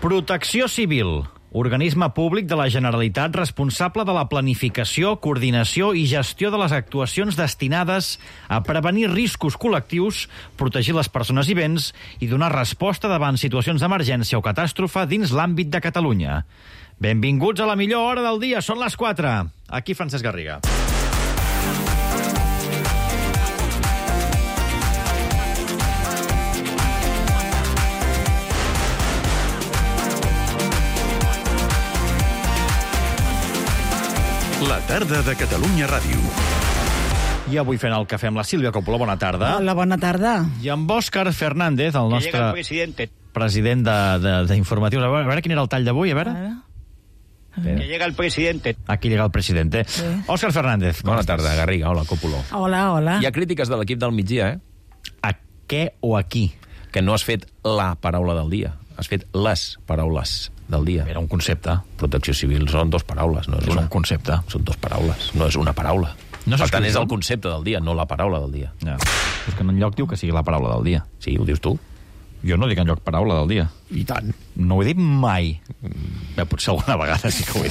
Protecció Civil, organisme públic de la Generalitat responsable de la planificació, coordinació i gestió de les actuacions destinades a prevenir riscos col·lectius, protegir les persones i béns i donar resposta davant situacions d'emergència o catàstrofe dins l'àmbit de Catalunya. Benvinguts a la millor hora del dia, són les 4. Aquí Francesc Garriga. La tarda de Catalunya Ràdio. I avui fent el cafè amb la Sílvia Coppola. Bona tarda. Hola, bona tarda. I amb Òscar Fernández, el nostre president d'Informatius. A veure quin era el tall d'avui, a veure. Que llega el presidente. Aquí llega el presidente. Sí. Òscar Fernández. Bona tarda, Garriga. Hola, Coppola. Hola. Hi ha crítiques de l'equip del migdia, A què o a qui? Que no has fet la paraula del dia. Has fet les paraules del dia. Era un concepte. Protecció civil són 2 paraules, no és una. Un concepte. Són 2 paraules, no és una paraula. No per tant, s'escriu, és el no? concepte del dia, no la paraula del dia. Ja. És que enlloc diu que sigui la paraula del dia. Sí, ho dius tu? Jo no dic enlloc paraula del dia. I tant. No ho he dit mai. Bé, potser alguna vegada sí que ho he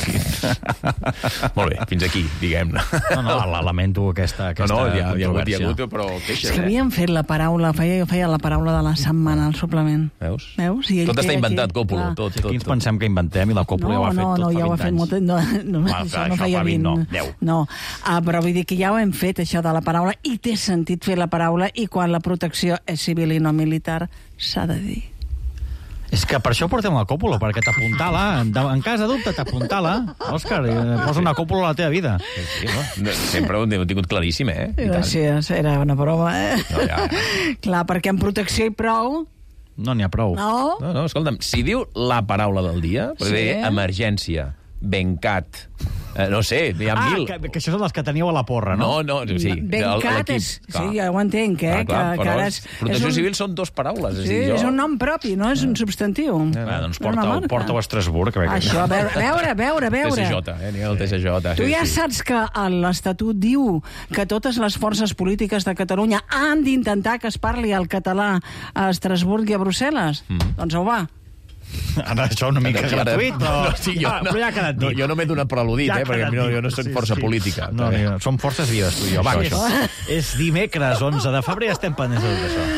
dit. Molt bé, fins aquí, diguem-ne. No, lamento aquesta No, hi ha controvèrsia. hagut, però queixes, És que havíem fet la paraula, feia la paraula de la setmana al suplement. Veus? I ell Tot està queda inventat, aquí, Coppola, clar. tot. Aquí ens pensem que inventem i la Còpula ja ho ha fet tot fa 20 anys. ja ho ha fet molt... Això no feia 20. No, 10. No, però vull dir que ja ho hem fet, això de la paraula, i té sentit fer la paraula, i quan la protecció és civil i no militar, s'ha de dir. És que per això portem la Còpula, perquè t'apuntala. En cas de dubte, t'apuntala. Òscar, posa una Còpula a la teva vida. Sí, no? Sempre ho hem tingut claríssim, I tant. Gràcies, era una broma, No, ja. Clar, perquè amb protecció i prou... No n'hi ha prou. No? No, escolta'm, si diu la paraula del dia, Sí. emergència, bencat, no sé, hi ha 1000. Que això són les que teníeu a la porra, no? No, sí. Bencat és... Sí, ja ho entenc, Clar, que però ara protecció civil són 2 paraules. Sí, és un nom propi, no és un substantiu. Doncs porta-ho a Estrasburg. Això, a veure. TSJ, n'hi ha el TSJ. Tu ja saps que l'Estatut diu que totes les forces polítiques de Catalunya han d'intentar que es parli el català a Estrasburg i a Brussel·les. Doncs au va. Ara això una mica gratuït, però... però ja ha quedat dit. Jo no m'he donat per al·ludit, perquè jo no soc força política. No, som forces vives, tu i jo. Va, és dimecres, 11 de febrer, estem pendents de tot això.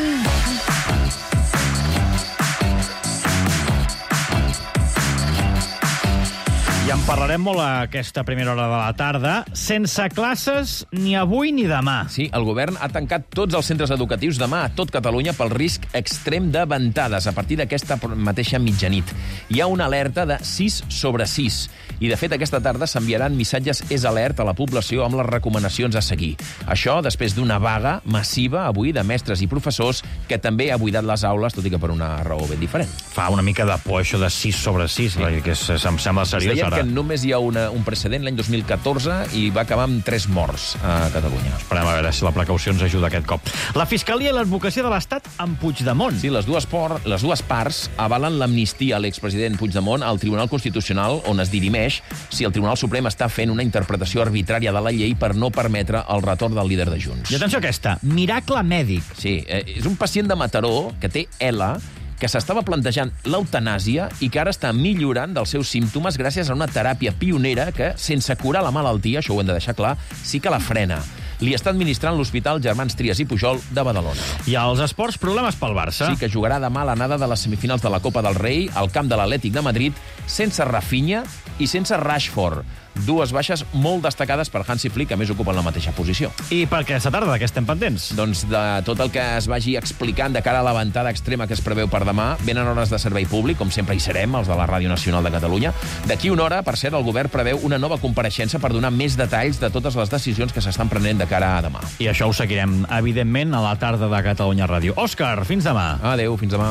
I en parlarem molt aquesta primera hora de la tarda, sense classes ni avui ni demà. Sí, el govern ha tancat tots els centres educatius demà a tot Catalunya pel risc extrem de ventades a partir d'aquesta mateixa mitjanit. Hi ha una alerta de 6/6 i, de fet, aquesta tarda s'enviaran missatges alert a la població amb les recomanacions a seguir. Això després d'una vaga massiva avui de mestres i professors que també ha buidat les aules, tot i que per una raó ben diferent. Fa una mica de por això de 6/6, que em sembla seriós ara. Que només hi ha un precedent l'any 2014 i va acabar amb 3 morts a Catalunya. Esperem a veure si la precaució ens ajuda aquest cop. La Fiscalia i l'Advocacia de l'Estat amb Puigdemont. Sí, les dues parts avalen l'amnistia a l'expresident Puigdemont al Tribunal Constitucional, on es dirimeix si el Tribunal Suprem està fent una interpretació arbitrària de la llei per no permetre el retorn del líder de Junts. I atenció a aquesta, miracle mèdic. Sí, és un pacient de Mataró que té ELA, que s'estava plantejant l'eutanàsia i que ara està millorant dels seus símptomes gràcies a una teràpia pionera que, sense curar la malaltia, això ho hem de deixar clar, sí que la frena. Li està administrant l'Hospital Germans Trias i Pujol de Badalona. I als esports, problemes pel Barça. Sí, que jugarà demà l'anada de les semifinals de la Copa del Rei al camp de l'Atlètic de Madrid sense Rafinha i sense Rashford. 2 baixes molt destacades per Hansi Flick, que a més ocupen la mateixa posició. I per aquesta tarda, de què estem pendents? Doncs de tot el que es vagi explicant de cara a la ventada extrema que es preveu per demà, venen hores de servei públic, com sempre hi serem, els de la Ràdio Nacional de Catalunya. D'aquí una hora, per cert, el govern preveu una nova compareixença per donar més detalls de totes les decisions que s'estan prenent de cara a demà. I això ho seguirem, evidentment, a la tarda de Catalunya Ràdio. Òscar, fins demà. Adéu, fins demà.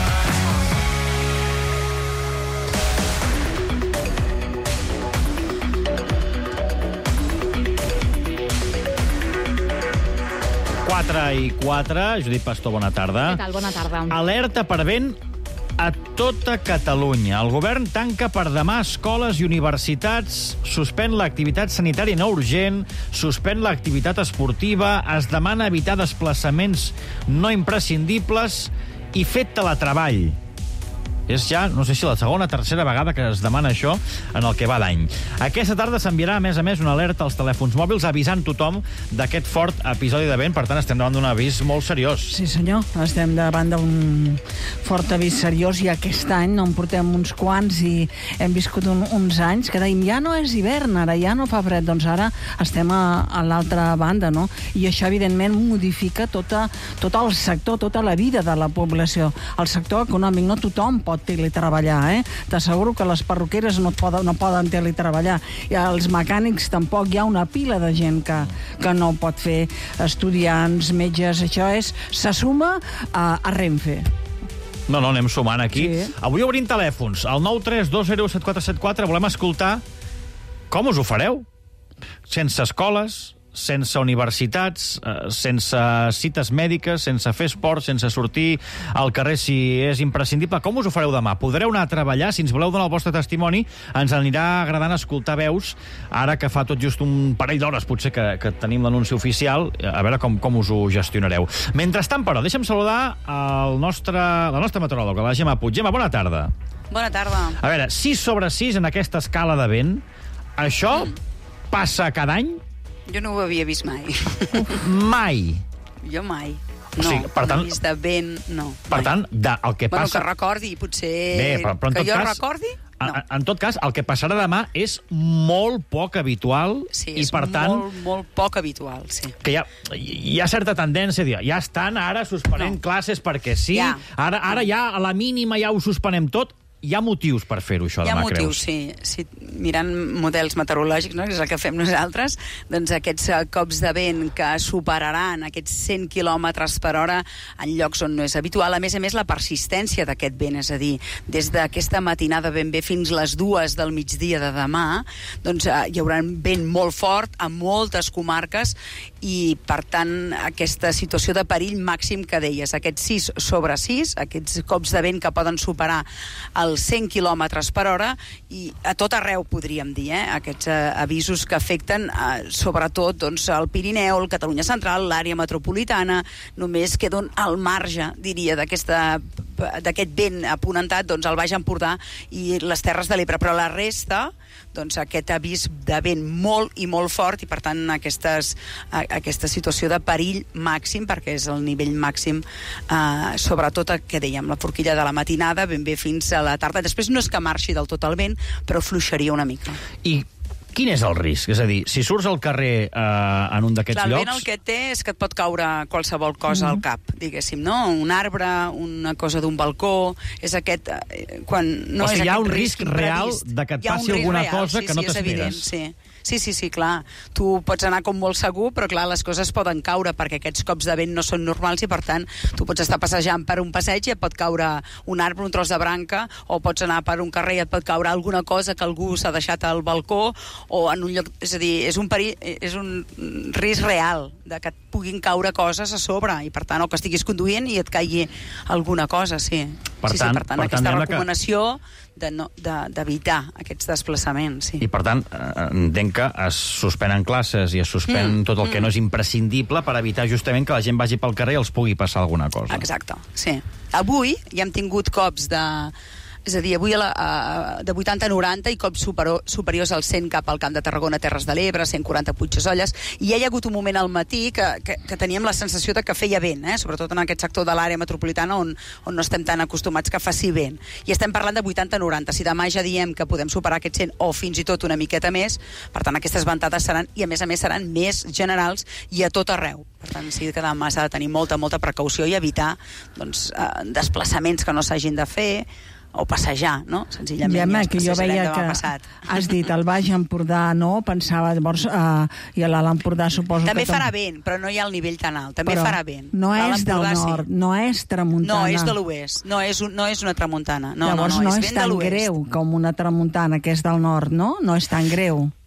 i 4. Judit Pastor, bona tarda. Què tal? Bona tarda. Alerta per vent a tota Catalunya. El govern tanca per demà escoles i universitats, suspèn l'activitat sanitària no urgent, suspèn l'activitat esportiva, es demana evitar desplaçaments no imprescindibles i fer teletreball. És ja, no sé si la segona o tercera vegada que es demana això en el que va d'any. Aquesta tarda s'enviarà, a més, una alerta als telèfons mòbils avisant tothom d'aquest fort episodi de vent. Per tant, estem davant d'un avís molt seriós. Sí, senyor. Estem davant d'un fort avís seriós i aquest any no en portem uns quants i hem viscut uns anys que dèiem ja no és hivern, ara ja no fa fred. Doncs ara estem a l'altra banda, no? I això, evidentment, modifica tot el sector, tota la vida de la població. El sector econòmic, no tothom pot teletreballar, T'asseguro que les perruqueres no poden teletreballar. I els mecànics tampoc. Hi ha una pila de gent que no pot fer, estudiants, metges, això se suma a Renfe. No, anem sumant aquí. Sí. Avui obrim telèfons. Al 932017474 volem escoltar com us ho fareu. Sense escoles, sense universitats, sense cites mèdiques, sense fer esport, sense sortir al carrer si és imprescindible. Com us ho fareu demà? Podreu anar a treballar? Si ens voleu donar el vostre testimoni, ens anirà agradant escoltar veus, ara que fa tot just un parell d'hores, potser, que tenim l'anunci oficial, a veure com us ho gestionareu. Mentrestant, però, deixa'm saludar la nostra meteoròloga, la Gemma Puig. Gemma, bona tarda. Bona tarda. A veure, 6 sobre 6 en aquesta escala de vent, això passa cada any? Jo no ho havia vist mai. Mai. Jo mai. O sigui, per tant, no he vist de vent, no. Per tant, el que passa... Bueno, que recordi, potser... Bé, però en que tot jo cas, recordi, no. En tot cas, el que passarà demà és molt poc habitual. Sí, i és per tant, molt poc habitual, sí. Que hi ha certa tendència a dir, ja estan ara suspenent classes perquè sí, ja. Ara ja a la mínima ja ho suspenem tot. Hi ha motius per fer-ho, això, demà, creus? Hi ha motius, sí. Mirant models meteorològics, no?, que és el que fem nosaltres, doncs aquests cops de vent que superaran aquests 100 km per hora en llocs on no és habitual. A més, la persistència d'aquest vent, és a dir, des d'aquesta matinada ben bé fins les 2 del migdia de demà, doncs hi haurà vent molt fort a moltes comarques i, per tant, aquesta situació de perill màxim que deies, aquests 6 sobre 6, aquests cops de vent que poden superar els 100 km per hora i a tot arreu, podríem dir, aquests avisos que afecten sobretot doncs, el Pirineu, el Catalunya Central, l'àrea metropolitana. Només queda al marge, diria, d'aquest vent aponentat, doncs el Baix Empordà i les Terres de l'Ebre, però la resta, doncs aquest avís de vent molt i molt fort i, per tant, aquesta situació de perill màxim, perquè és el nivell màxim, sobretot el que dèiem, la forquilla de la matinada, ben bé fins a la tarda. Després no és que marxi del tot el vent, però fluixaria una mica. I quin és el risc? És a dir, si surts al carrer en un d'aquests llocs... El vent el que té és que et pot caure qualsevol cosa al cap, diguéssim, no? Un arbre, una cosa d'un balcó... És aquest... Quan no o sigui, és hi ha aquest un risc real de que et passi alguna cosa que no t'esperes. Sí, clar. Tu pots anar com molt segur, però clar, les coses poden caure perquè aquests cops de vent no són normals i, per tant, tu pots estar passejant per un passeig i et pot caure un arbre, un tros de branca, o pots anar per un carrer i et pot caure alguna cosa que algú s'ha deixat al balcó o en un lloc... És a dir, és un perill, és un risc real de que et puguin caure coses a sobre i, per tant, o que estiguis conduint i et caigui alguna cosa, sí. Per tant, aquesta recomanació d'evitar aquests desplaçaments, sí. I, per tant, entenc que es suspenen classes i es suspèn tot el que no és imprescindible per evitar justament que la gent vagi pel carrer i els pugui passar alguna cosa. Exacte, sí. Avui ja hem tingut cops de... És a dir, avui de 80 a 90 i cops superiors al 100 cap al Camp de Tarragona, Terres de l'Ebre, 140 Puigdesolles, i ja hi ha hagut un moment al matí que teníem la sensació de que feia vent, sobretot en aquest sector de l'àrea metropolitana on no estem tan acostumats que faci vent. I estem parlant de 80 a 90. Si demà ja diem que podem superar aquest 100 o fins i tot una miqueta més, per tant, aquestes ventades seran, i a més seran més generals i a tot arreu. Per tant, sí que demà s'ha de tenir molta precaució i evitar desplaçaments que no s'hagin de fer, o passejar, no? Senzillament ja que jo veia que has dit el Baix Empordà no, pensava llavors i a l'Empordà suposo també que... farà vent, però no hi ha el nivell tan alt, també farà vent. No és del nord, sí. No és tramuntana. No, és de l'oest, no és una tramuntana. Llavors no és tan greu com una tramuntana que és del nord, no? No és tan greu.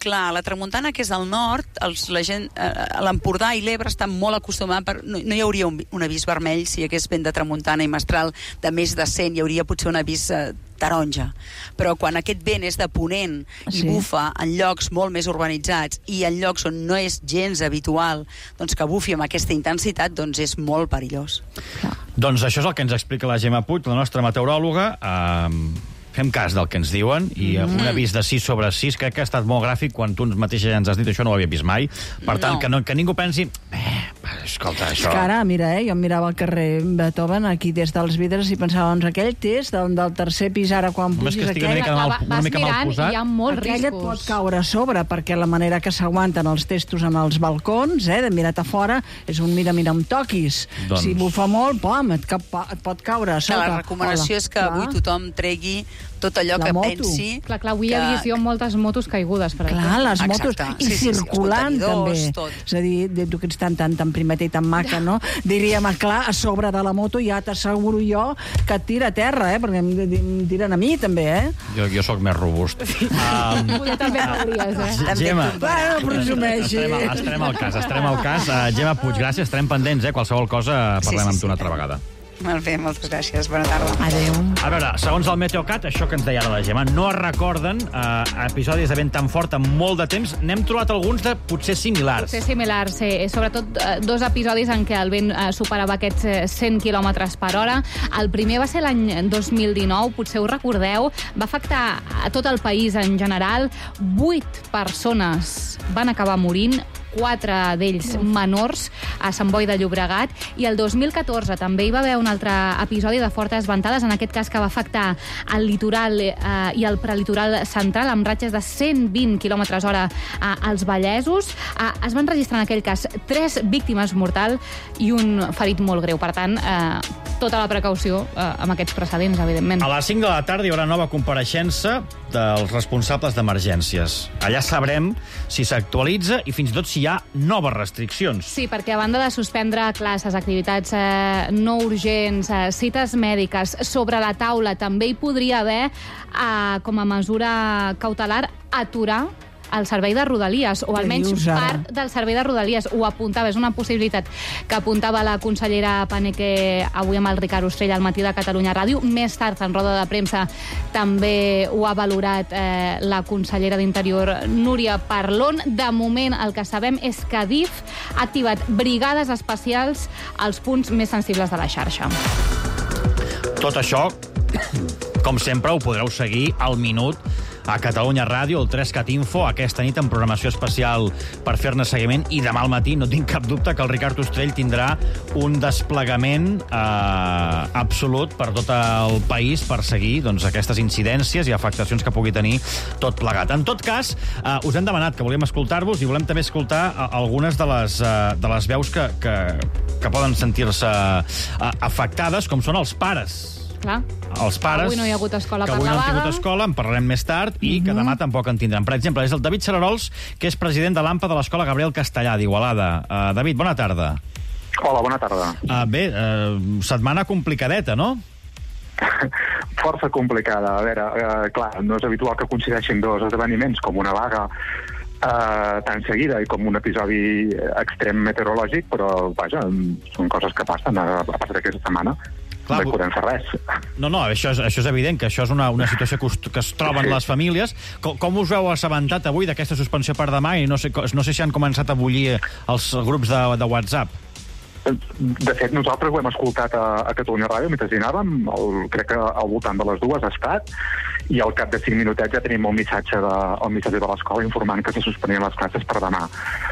clar, la tramuntana, que és al nord, la gent, l'Empordà i l'Ebre estan molt acostumats, no hi hauria un avís vermell si hi hagués vent de tramuntana i mestral de més de 100, hi hauria potser un avís taronja. Però quan aquest vent és de ponent i bufa en llocs molt més urbanitzats i en llocs on no és gens habitual doncs que bufi amb aquesta intensitat, doncs és molt perillós. Doncs això és el que ens explica la Gemma Puig, la nostra meteoròloga. Fem cas del que ens diuen, i un avís de 6/6 crec que ha estat molt gràfic quan tu mateixa ja ens has dit, això no ho havia vist mai. Per tant, que ningú pensi... escolta, això... És que ara, mira, jo em mirava al carrer Beethoven, aquí des dels vidres, i pensava, doncs aquell test del tercer pis, ara quan pugis aquell... Vas mirant i hi ha molts riscos. Aquell et pot caure a sobre, perquè la manera que s'aguanten els testos en els balcons, de mirat a fora, és un mira, em toquis. Si bufa molt, pom, et pot caure a sota. La recomanació és que avui tothom tregui tot allò que pensi... Clar, avui he vist jo moltes motos caigudes, per exemple. Clar, les motos, i circulant també. És a dir, tu que ets tan primeta i tan maca, no? Diríem, clar, a sobre de la moto ja t'asseguro jo que et tira a terra, perquè em tiren a mi, també, Jo sóc més robust. Poder també hauries, Gemma, no presumeixi. estarem al cas. Gemma Puig, gràcies, estarem pendents, qualsevol cosa parlem amb tu una altra vegada. Molt bé, moltes gràcies. Bona tarda. Adéu. A veure, segons el Meteocat, això que ens deia ara la Gemma, no es recorden episodis de vent tan fort en molt de temps. N'hem trobat alguns de potser similars. Potser similars, sí. Sobretot dos episodis en què el vent superava aquests 100 km per hora. El primer va ser l'any 2019, potser ho recordeu, va afectar a tot el país en general. 8 persones van acabar morint, 4 d'ells menors, a Sant Boi de Llobregat, i el 2014 també hi va haver un altre episodi de fortes ventades, en aquest cas que va afectar el litoral i el prelitoral central, amb ratxes de 120 km/h als Vallesos. Es van registrar en aquell cas 3 víctimes mortals i un ferit molt greu. Per tant, tota la precaució amb aquests precedents, evidentment. A les 5 de la tarda hi haurà nova compareixença dels responsables d'emergències. Allà sabrem si s'actualitza i fins i tot si hi ha noves restriccions. Sí, perquè a banda de suspendre classes, activitats no urgents, cites mèdiques, sobre la taula també hi podria haver, com a mesura cautelar, aturar el servei de Rodalies, o almenys part del servei de Rodalies. Ho apuntava, és una possibilitat que apuntava la consellera Paneque avui amb el Ricard Ostrell al Matí de Catalunya Ràdio. Més tard, en roda de premsa, també ho ha valorat la consellera d'Interior, Núria Parlon. De moment, el que sabem és que DIF ha activat brigades especials als punts més sensibles de la xarxa. Tot això, com sempre, ho podreu seguir al minut a Catalunya Ràdio, el 3CAT Info, aquesta nit en programació especial per fer-ne seguiment, i demà al matí no tinc cap dubte que el Ricard Ostrell tindrà un desplegament absolut per tot el país per seguir aquestes incidències i afectacions que pugui tenir tot plegat. En tot cas, us hem demanat que volíem escoltar-vos i volem també escoltar algunes de les veus que poden sentir-se afectades, com són els pares. Clar. Els pares, avui no hi ha hagut escola que per avui no la han vaga. tingut escola, en parlarem més tard, i que demà tampoc en tindran. Per exemple, és el David Cerarols, que és president de l'AMPA de l'Escola Gabriel Castellà d'Igualada. David, bona tarda. Hola, bona tarda. Bé, setmana complicadeta, no? Força complicada. A veure, clar, no és habitual que coincideixin dos esdeveniments, com una vaga tan seguida i com un episodi extrem meteorològic, però, vaja, són coses que passen a passar aquesta setmana. Clar, no hi podem fer res. No, això és evident, que això és una situació que es troben les famílies. Com us heu assabentat avui d'aquesta suspensió per demà? I no sé si han començat a bullir els grups de WhatsApp. De fet, nosaltres ho hem escoltat a Catalunya Ràdio mentre dinàvem, crec que al voltant de les 2 ha estat, i al cap de 5 minutets ja tenim el missatge de l'escola informant que se suspenien les classes per demà.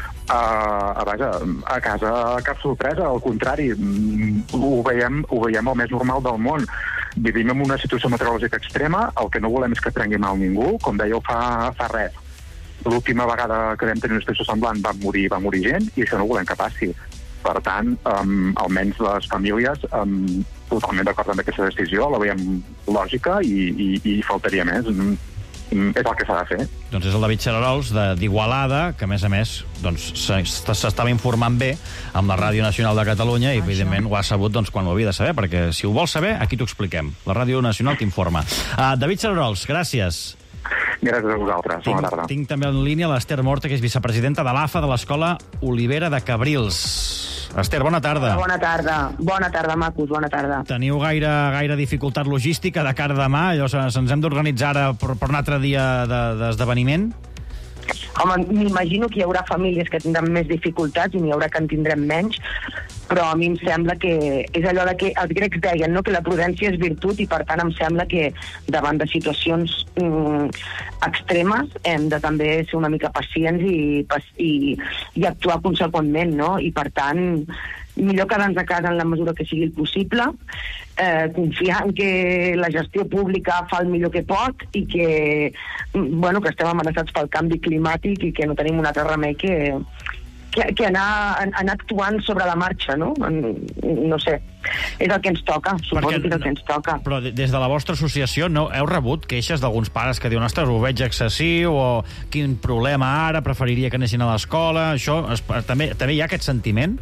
Vaja, a casa cap sorpresa, al contrari, ho veiem el més normal del món. Vivim en una situació meteorològica extrema, el que no volem és que prengui mal ningú, com dèieu fa res. L'última vegada que vam tenir una situació semblant va morir gent, i això no volem que passi. Per tant, almenys les famílies, totalment d'acord amb aquesta decisió, la veiem lògica i faltaria més. És el que s'ha de fer. Doncs és el David Cerarols d'Igualada, que a més s'estava informant bé amb la Ràdio Nacional de Catalunya i evidentment ho ha sabut quan ho havia de saber, perquè si ho vols saber, aquí t'ho expliquem. La Ràdio Nacional t'informa. David Cerarols, gràcies. Gràcies a vosaltres. Bona tarda. Tinc també en línia l'Ester Morta, que és vicepresidenta de l'AFA de l'Escola Olivera de Cabrils. Ester, bona tarda. Bona tarda, macos, bona tarda. Teniu gaire dificultat logística de cara a demà? Allò se'ns hem d'organitzar ara per un altre dia d'esdeveniment? Home, m'imagino que hi haurà famílies que tindran més dificultats i n'hi haurà que en tindrem menys, però a mi em sembla que és allò de que els grecs deien, no?, que la prudència és virtut, i per tant em sembla que davant de situacions extremes hem de també ser una mica pacients i actuar conseqüentment, no? I per tant, millor quedar-nos a casa en la mesura que sigui el possible, confiar en que la gestió pública fa el millor que pot i que, que estem amenaçats pel canvi climàtic i que no tenim un altre remei que anar actuant sobre la marxa, no? No sé, és el que ens toca, suposo que és el que ens toca. Però des de la vostra associació no heu rebut queixes d'alguns pares que diuen ostres, ho veig excessiu, o quin problema ara, preferiria que anessin a l'escola? Això, també hi ha aquest sentiment?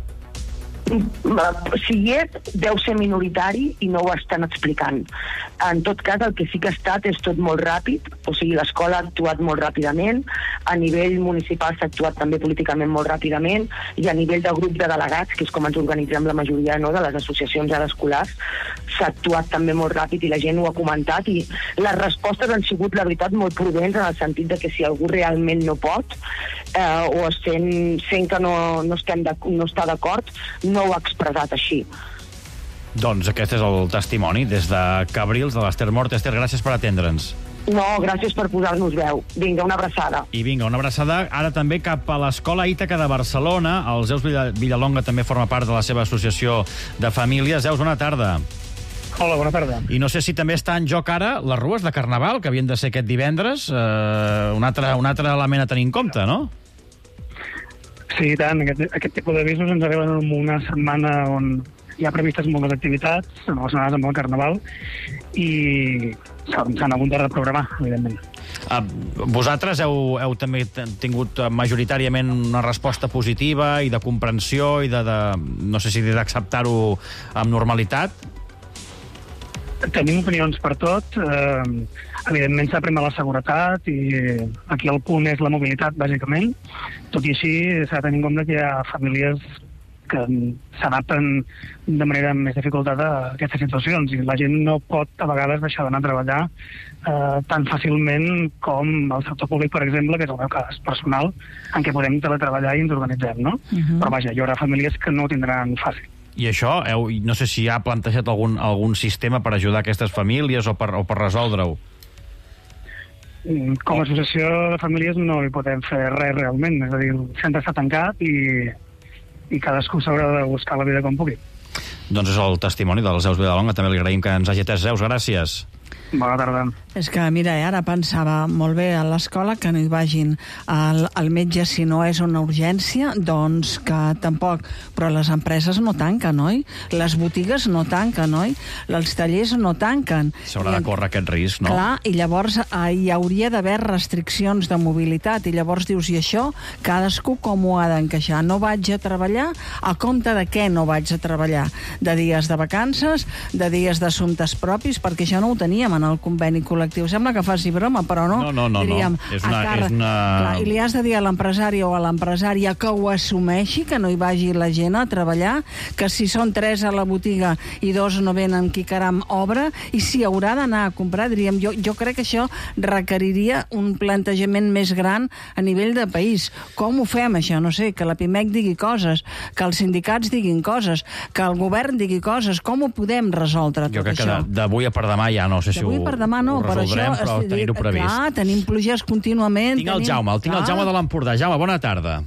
Si hi és, deu ser minoritari i no ho estan explicant. En tot cas, el que sí que ha estat és tot molt ràpid, o sigui, l'escola ha actuat molt ràpidament, a nivell municipal s'ha actuat també políticament molt ràpidament, i a nivell de grup de delegats, que és com ens organitzem la majoria, no?, de les associacions escolars, s'ha actuat també molt ràpid i la gent ho ha comentat, i les respostes han sigut, la veritat, molt prudents, en el sentit de que si algú realment no pot, o sent que no està d'acord, no ho ha expressat així. Doncs aquest és el testimoni des de Cabrils, de l'Ester Morta. Ester, gràcies per atendre'ns. No, gràcies per posar-nos veu. Vinga, una abraçada. I vinga, una abraçada ara també cap a l'Escola Ítaca de Barcelona. El Zeus Villalonga també forma part de la seva associació de famílies. Zeus, bona tarda. Hola, bona tarda. I no sé si també està en joc ara les rues de Carnaval, que havien de ser aquest divendres. Un altre element a tenir en compte, no? Sí, i tant. Aquest tipus d'avisos ens arriben en una setmana on hi ha previstes moltes activitats, relacionades amb el Carnaval, i s'han hagut de reprogramar, evidentment. Vosaltres heu també tingut majoritàriament una resposta positiva i de comprensió i no sé si d'acceptar-ho amb normalitat? Tenim opinions per tot. Evidentment s'ha primat la seguretat i aquí el punt és la mobilitat, bàsicament. Tot i així s'ha de tenir en compte que hi ha famílies que s'adapten de manera amb més dificultat a aquestes situacions, i la gent no pot a vegades deixar d'anar a treballar tan fàcilment com el sector públic, per exemple, que és el meu cas personal, en què podem teletreballar i ens organitzem, no? Però vaja, hi haurà famílies que no ho tindran fàcil. I això, no sé si ha plantejat algun sistema per ajudar aquestes famílies o per resoldre-ho? Com a associació de famílies no hi podem fer res realment, és a dir, el centre està tancat i cadascú s'haurà de buscar la vida com pugui. Doncs és el testimoni del Zeus Villalonga, també li agraïm que ens hagi atès. Zeus, gràcies. Bona tarda. És que, mira, ara pensava molt bé a l'escola que no hi vagin al metge si no és una urgència, doncs que tampoc. Però les empreses no tanquen, oi? Les botigues no tanquen, oi? Els tallers no tanquen. S'haurà de córrer aquest risc, no? Clar, i llavors hi hauria d'haver restriccions de mobilitat, i llavors dius, i això, cadascú com ho ha d'encaixar? No vaig a treballar? A compte de què no vaig a treballar? De dies de vacances, de dies d'assumptes propis, perquè això no ho teníem en el conveni col·lectiu. Sembla que faci broma, però no. No. Diríem, és una... Clar, i li has de dir a l'empresari o a l'empresària que ho assumeixi, que no hi vagi la gent a treballar, que si són 3 a la botiga i 2 no venen, qui caram obre, i si haurà d'anar a comprar, diríem, jo crec que això requeriria un plantejament més gran a nivell de país. Com ho fem, això? No sé, que la PIMEC digui coses, que els sindicats diguin coses, que el govern digui coses. Com ho podem resoldre, tot això? Jo crec que d'avui a per demà ja no sé si avui per demà no, ho resoldrem, però tenir-ho previst. Clar, tenim pluges contínuament. Tinc el Jaume de l'Empordà. Jaume, bona tarda.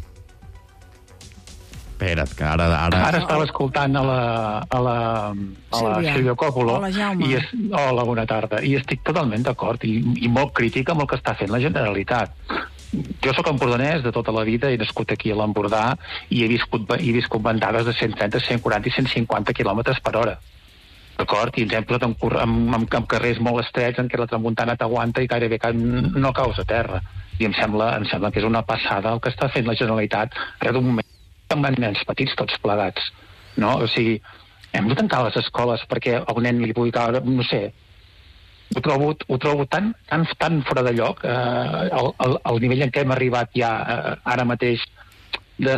Espera't, que ara... Ara estava escoltant a la Sílvia Coppola. Hola, Jaume. Hola, bona tarda. I estic totalment d'acord i molt crític amb el que està fent la Generalitat. Jo sóc empordanès de tota la vida, he nascut aquí a l'Empordà i he viscut bandades de 130, 140 i 150 quilòmetres per hora. D'acord? I ens hem posat amb carrers molt estrets en què la tramuntana t'aguanta i gairebé no caus a terra. I em sembla que és una passada el que està fent la Generalitat ara d'un moment amb nens petits tots plegats. No? O sigui, hem de tancar les escoles perquè el nen li pugui caure, no sé, ho trobo tan fora de lloc, el nivell en què hem arribat ja ara mateix de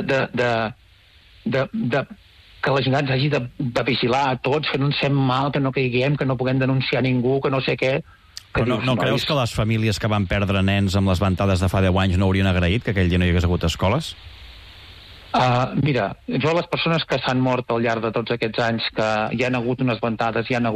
que la Generalitat hagi de vigilar a tots, que no ens fem mal, que no caiguem, que no puguem denunciar ningú, que no sé què. Però no creus que les famílies que van perdre nens amb les ventades de fa 10 anys no haurien agraït que aquell dia no hi hagués hagut escoles? Mira, jo les persones que s'han mort al llarg de tots aquests anys, que hi han hagut unes ventades, em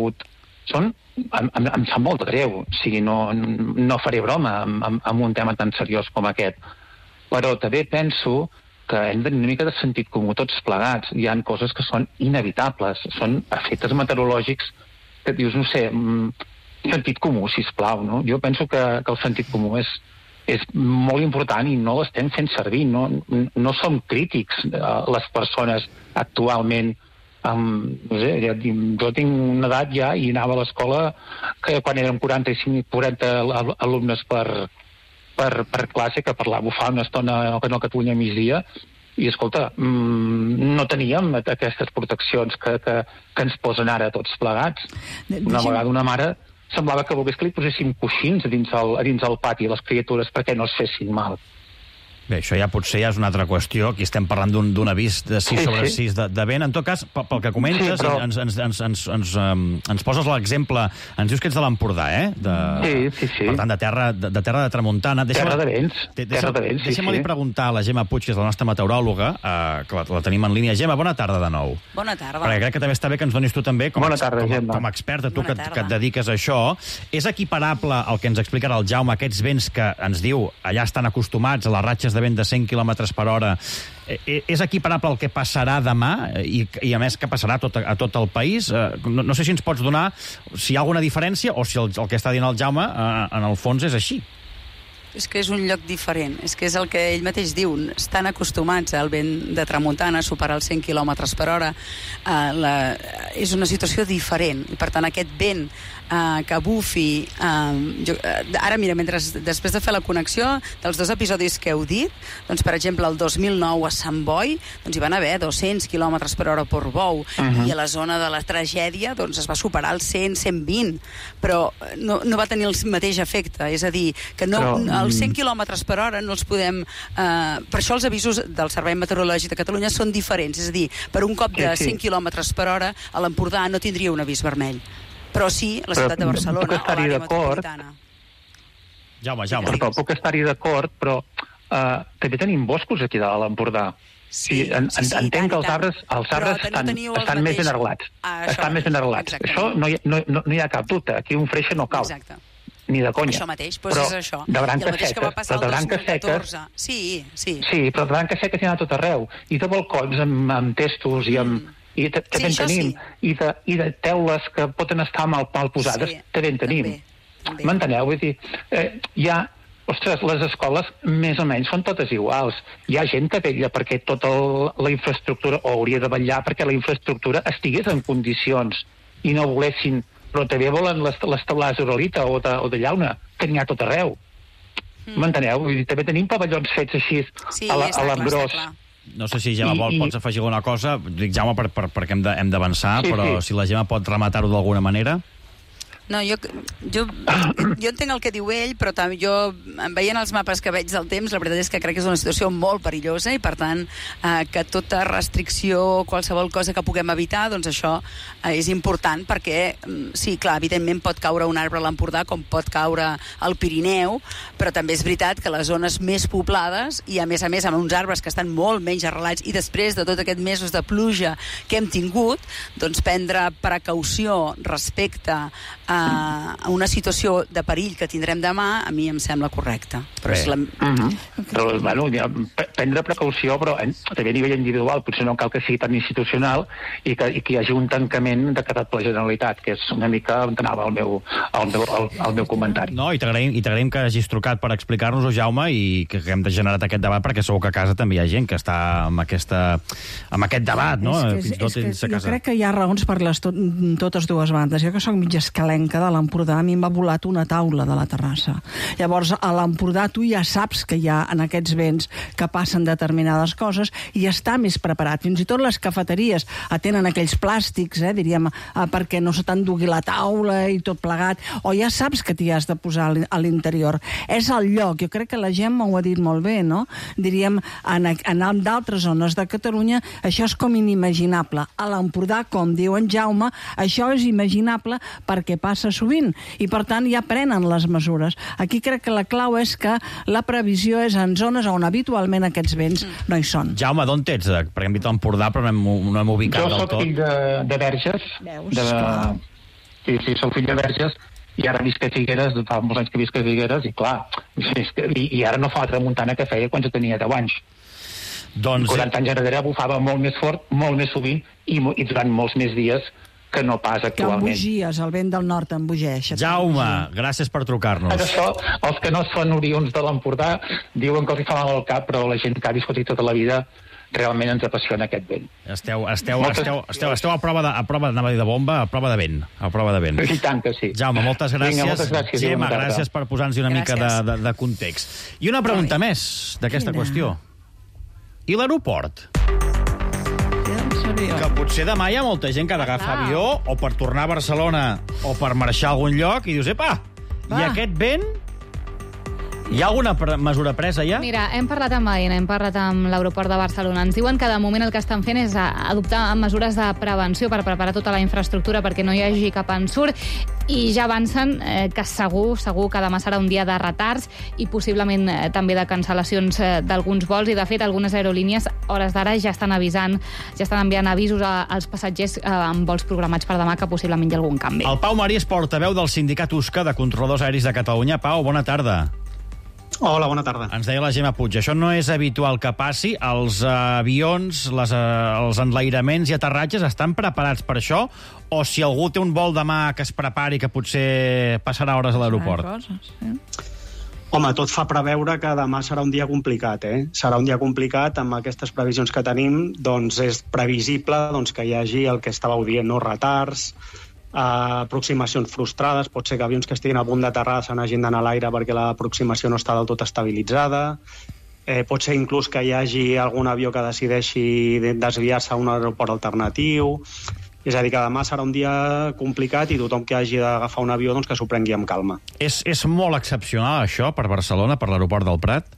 sap molt greu. O sigui, no faré broma amb un tema tan seriós com aquest. Però també penso que hem de tenir una mica de sentit comú tots plegats. Hi ha coses que són inevitables, són efectes meteorològics que dius, no sé, sentit comú, sisplau, no? Jo penso que el sentit comú és molt important i no l'estem fent servir. No som crítics, les persones actualment. No sé, jo tinc una edat ja i anava a l'escola que quan érem 40 alumnes per classe, que parlava bufar una estona al Catalunya migdia, i escolta, no teníem aquestes proteccions que ens posen ara tots plegats. Una vegada una mare semblava que volgués que li poséssim coixins a dins el pati a les criatures perquè no es fessin mal. Bé, això ja potser és una altra qüestió. Aquí estem parlant d'un avís de 6 sobre 6 de vent. En tot cas, pel que comentes, ens poses l'exemple, ens dius que ets de l'Empordà, Sí. Per tant, de terra de tramuntana. Terra de vents, sí. Deixa'm-li preguntar a la Gemma Puig, que és la nostra meteoròloga, que la tenim en línia. Gemma, bona tarda de nou. Bona tarda. Perquè crec que també està bé que ens donis tu també, com a experta, tu que et dediques a això. És equiparable el que ens explicarà el Jaume, aquests vents que ens diu allà estan acostumats a les ratxes de vent de 100 km per hora, és equiparable al que passarà demà i a més que passarà a tot el país? No sé si ens pots donar si hi ha alguna diferència o si el que està dient el Jaume en el fons és així. És que és un lloc diferent, és que és el que ell mateix diu, estan acostumats al vent de tramuntana a superar els 100 km per hora, és una situació diferent, i per tant aquest vent que bufi ara mira, després de fer la connexió dels dos episodis que heu dit, doncs per exemple el 2009 a Sant Boi doncs hi van haver 200 km per hora per bou, i a la zona de la tragèdia doncs es va superar els 100-120, però no va tenir el mateix efecte, és a dir, que els 100 km per hora no els podem per això els avisos del Servei Meteorològic de Catalunya són diferents, és a dir, per un cop de 100 km per hora a l'Empordà no tindria un avís vermell, però sí a la ciutat de Barcelona o l'àrea metropolitana. Jaume. Puc estar-hi d'acord, però també tenim boscos aquí a l'Empordà. Sí, entenc que els arbres estan més enarbolats. Estan més enarbolats. Això no hi ha cap dubte. Aquí un freixe no cau. Exacte. Ni de conya. Això mateix, doncs és això. De branques seques, Sí, però de branques seques hi ha a tot arreu. I de balcons amb testos i amb... I també en tenim. I de teules que poden estar mal posades, també en tenim. M'enteneu? Vull dir, les escoles més o menys són totes iguals. Hi ha gent que vetlla perquè tota la infraestructura, o hauria de vetllar perquè la infraestructura estigués en condicions i no volessin, però també volen les teulades d'uralita o de llauna, que n'hi ha tot arreu. M'enteneu? Vull dir, també tenim pavellons fets així a l'engròs. No sé si Gemma pots afegir alguna cosa. Dic Jaume perquè hem d'avançar, però si la Gemma pot rematar-ho d'alguna manera. No, jo entenc el que diu ell, però també jo, veient els mapes que veig del temps, la veritat és que crec que és una situació molt perillosa i, per tant, que tota restricció, qualsevol cosa que puguem evitar, doncs això és important perquè, sí, clar, evidentment pot caure un arbre a l'Empordà com pot caure al Pirineu, però també és veritat que les zones més poblades i, a més, amb uns arbres que estan molt menys arrelats i després de tot aquests mesos de pluja que hem tingut, doncs prendre precaució respecte a una situació de perill que tindrem demà, a mi em sembla correcte. Però, bueno, prendre precaució, però també a nivell individual, potser no cal que sigui tan institucional i que hi hagi un tancament decretat per la Generalitat, que és una mica on anava el meu comentari. No, i t'agraïm que hagis trucat per explicar-nos-ho, Jaume, i que hem generat aquest debat, perquè segur que a casa també hi ha gent que està amb aquest debat, no? Jo crec que hi ha raons per les totes dues bandes. Jo que soc mig escalenca Franca de l'Empordà, a mi em va volat una taula de la terrassa. Llavors, a l'Empordà tu ja saps que hi ha en aquests vents que passen determinades coses i està més preparat. Fins i tot les cafeteries tenen aquells plàstics, diríem, perquè no se t'endugui la taula i tot plegat, o ja saps que t'hi has de posar a l'interior. És el lloc, jo crec que la gent m'ho ha dit molt bé, no? Diríem, en d'altres zones de Catalunya això és com inimaginable. A l'Empordà, com diu en Jaume, això és imaginable perquè passa sovint i, per tant, ja prenen les mesures. Aquí crec que la clau és que la previsió és en zones on habitualment aquests vents no hi són. Jaume, d'on ets? Perquè hem dit l'Empordà, però no hem ubicat del tot. Jo soc fill de Verges. Sí, soc fill de Verges i ara visc a Figueres, fa molts anys que visc a Figueres i clar, i ara no fa la tramuntana que feia quan jo tenia 10 anys. 40 anys enrere bufava molt més fort, molt més sovint i durant molts més dies que no pas actualment. Que embogies, el vent del nord embogeix. Jaume, gràcies per trucar-nos. Per això, els que no són orions de l'Empordà diuen que els hi fa mal al cap, però la gent que ha viscut tota la vida realment ens apassiona aquest vent. Esteu a prova de bomba, a prova de vent. I tant que sí. Jaume, moltes gràcies. Vinga, moltes gràcies. Gemma, gràcies per posar-nos una mica de context. I una pregunta més d'aquesta qüestió. I l'aeroport? Que potser demà hi ha molta gent que ha d'agafar avió o per tornar a Barcelona o per marxar a algun lloc i dius, epa, i aquest vent? Hi ha alguna mesura presa ja? Mira, hem parlat amb Aena, hem parlat amb l'aeroport de Barcelona. Ens diuen que de moment el que estan fent és adoptar mesures de prevenció per preparar tota la infraestructura perquè no hi hagi cap ensurt i ja avancen que segur que demà serà un dia de retards i possiblement també de cancel·lacions d'alguns vols i, de fet, algunes aerolínies a hores d'ara ja estan enviant avisos als passatgers amb vols programats per demà que possiblement hi ha algun canvi. El Pau Marí és portaveu del sindicat USCA de Controladors Aeris de Catalunya. Pau, bona tarda. Hola, bona tarda. Ens deia la Gemma Puig, això no és habitual que passi, els avions, els enlairaments i aterratges estan preparats per això, o si algú té un vol demà que es prepari que potser passarà hores a l'aeroport? Home, tot fa preveure que demà serà un dia complicat, Serà un dia complicat, amb aquestes previsions que tenim, doncs és previsible que hi hagi el que estàveu dient, no? Retards, aproximacions frustrades, pot ser que avions que estiguin a punt d'aterrar se n'hagin d'anar a l'aire perquè l'aproximació no està del tot estabilitzada, pot ser inclús que hi hagi algun avió que decideixi desviar-se a un aeroport alternatiu. És a dir, que demà serà un dia complicat i tothom que hagi d'agafar un avió que s'ho prengui amb calma. És molt excepcional això per Barcelona, per l'aeroport del Prat?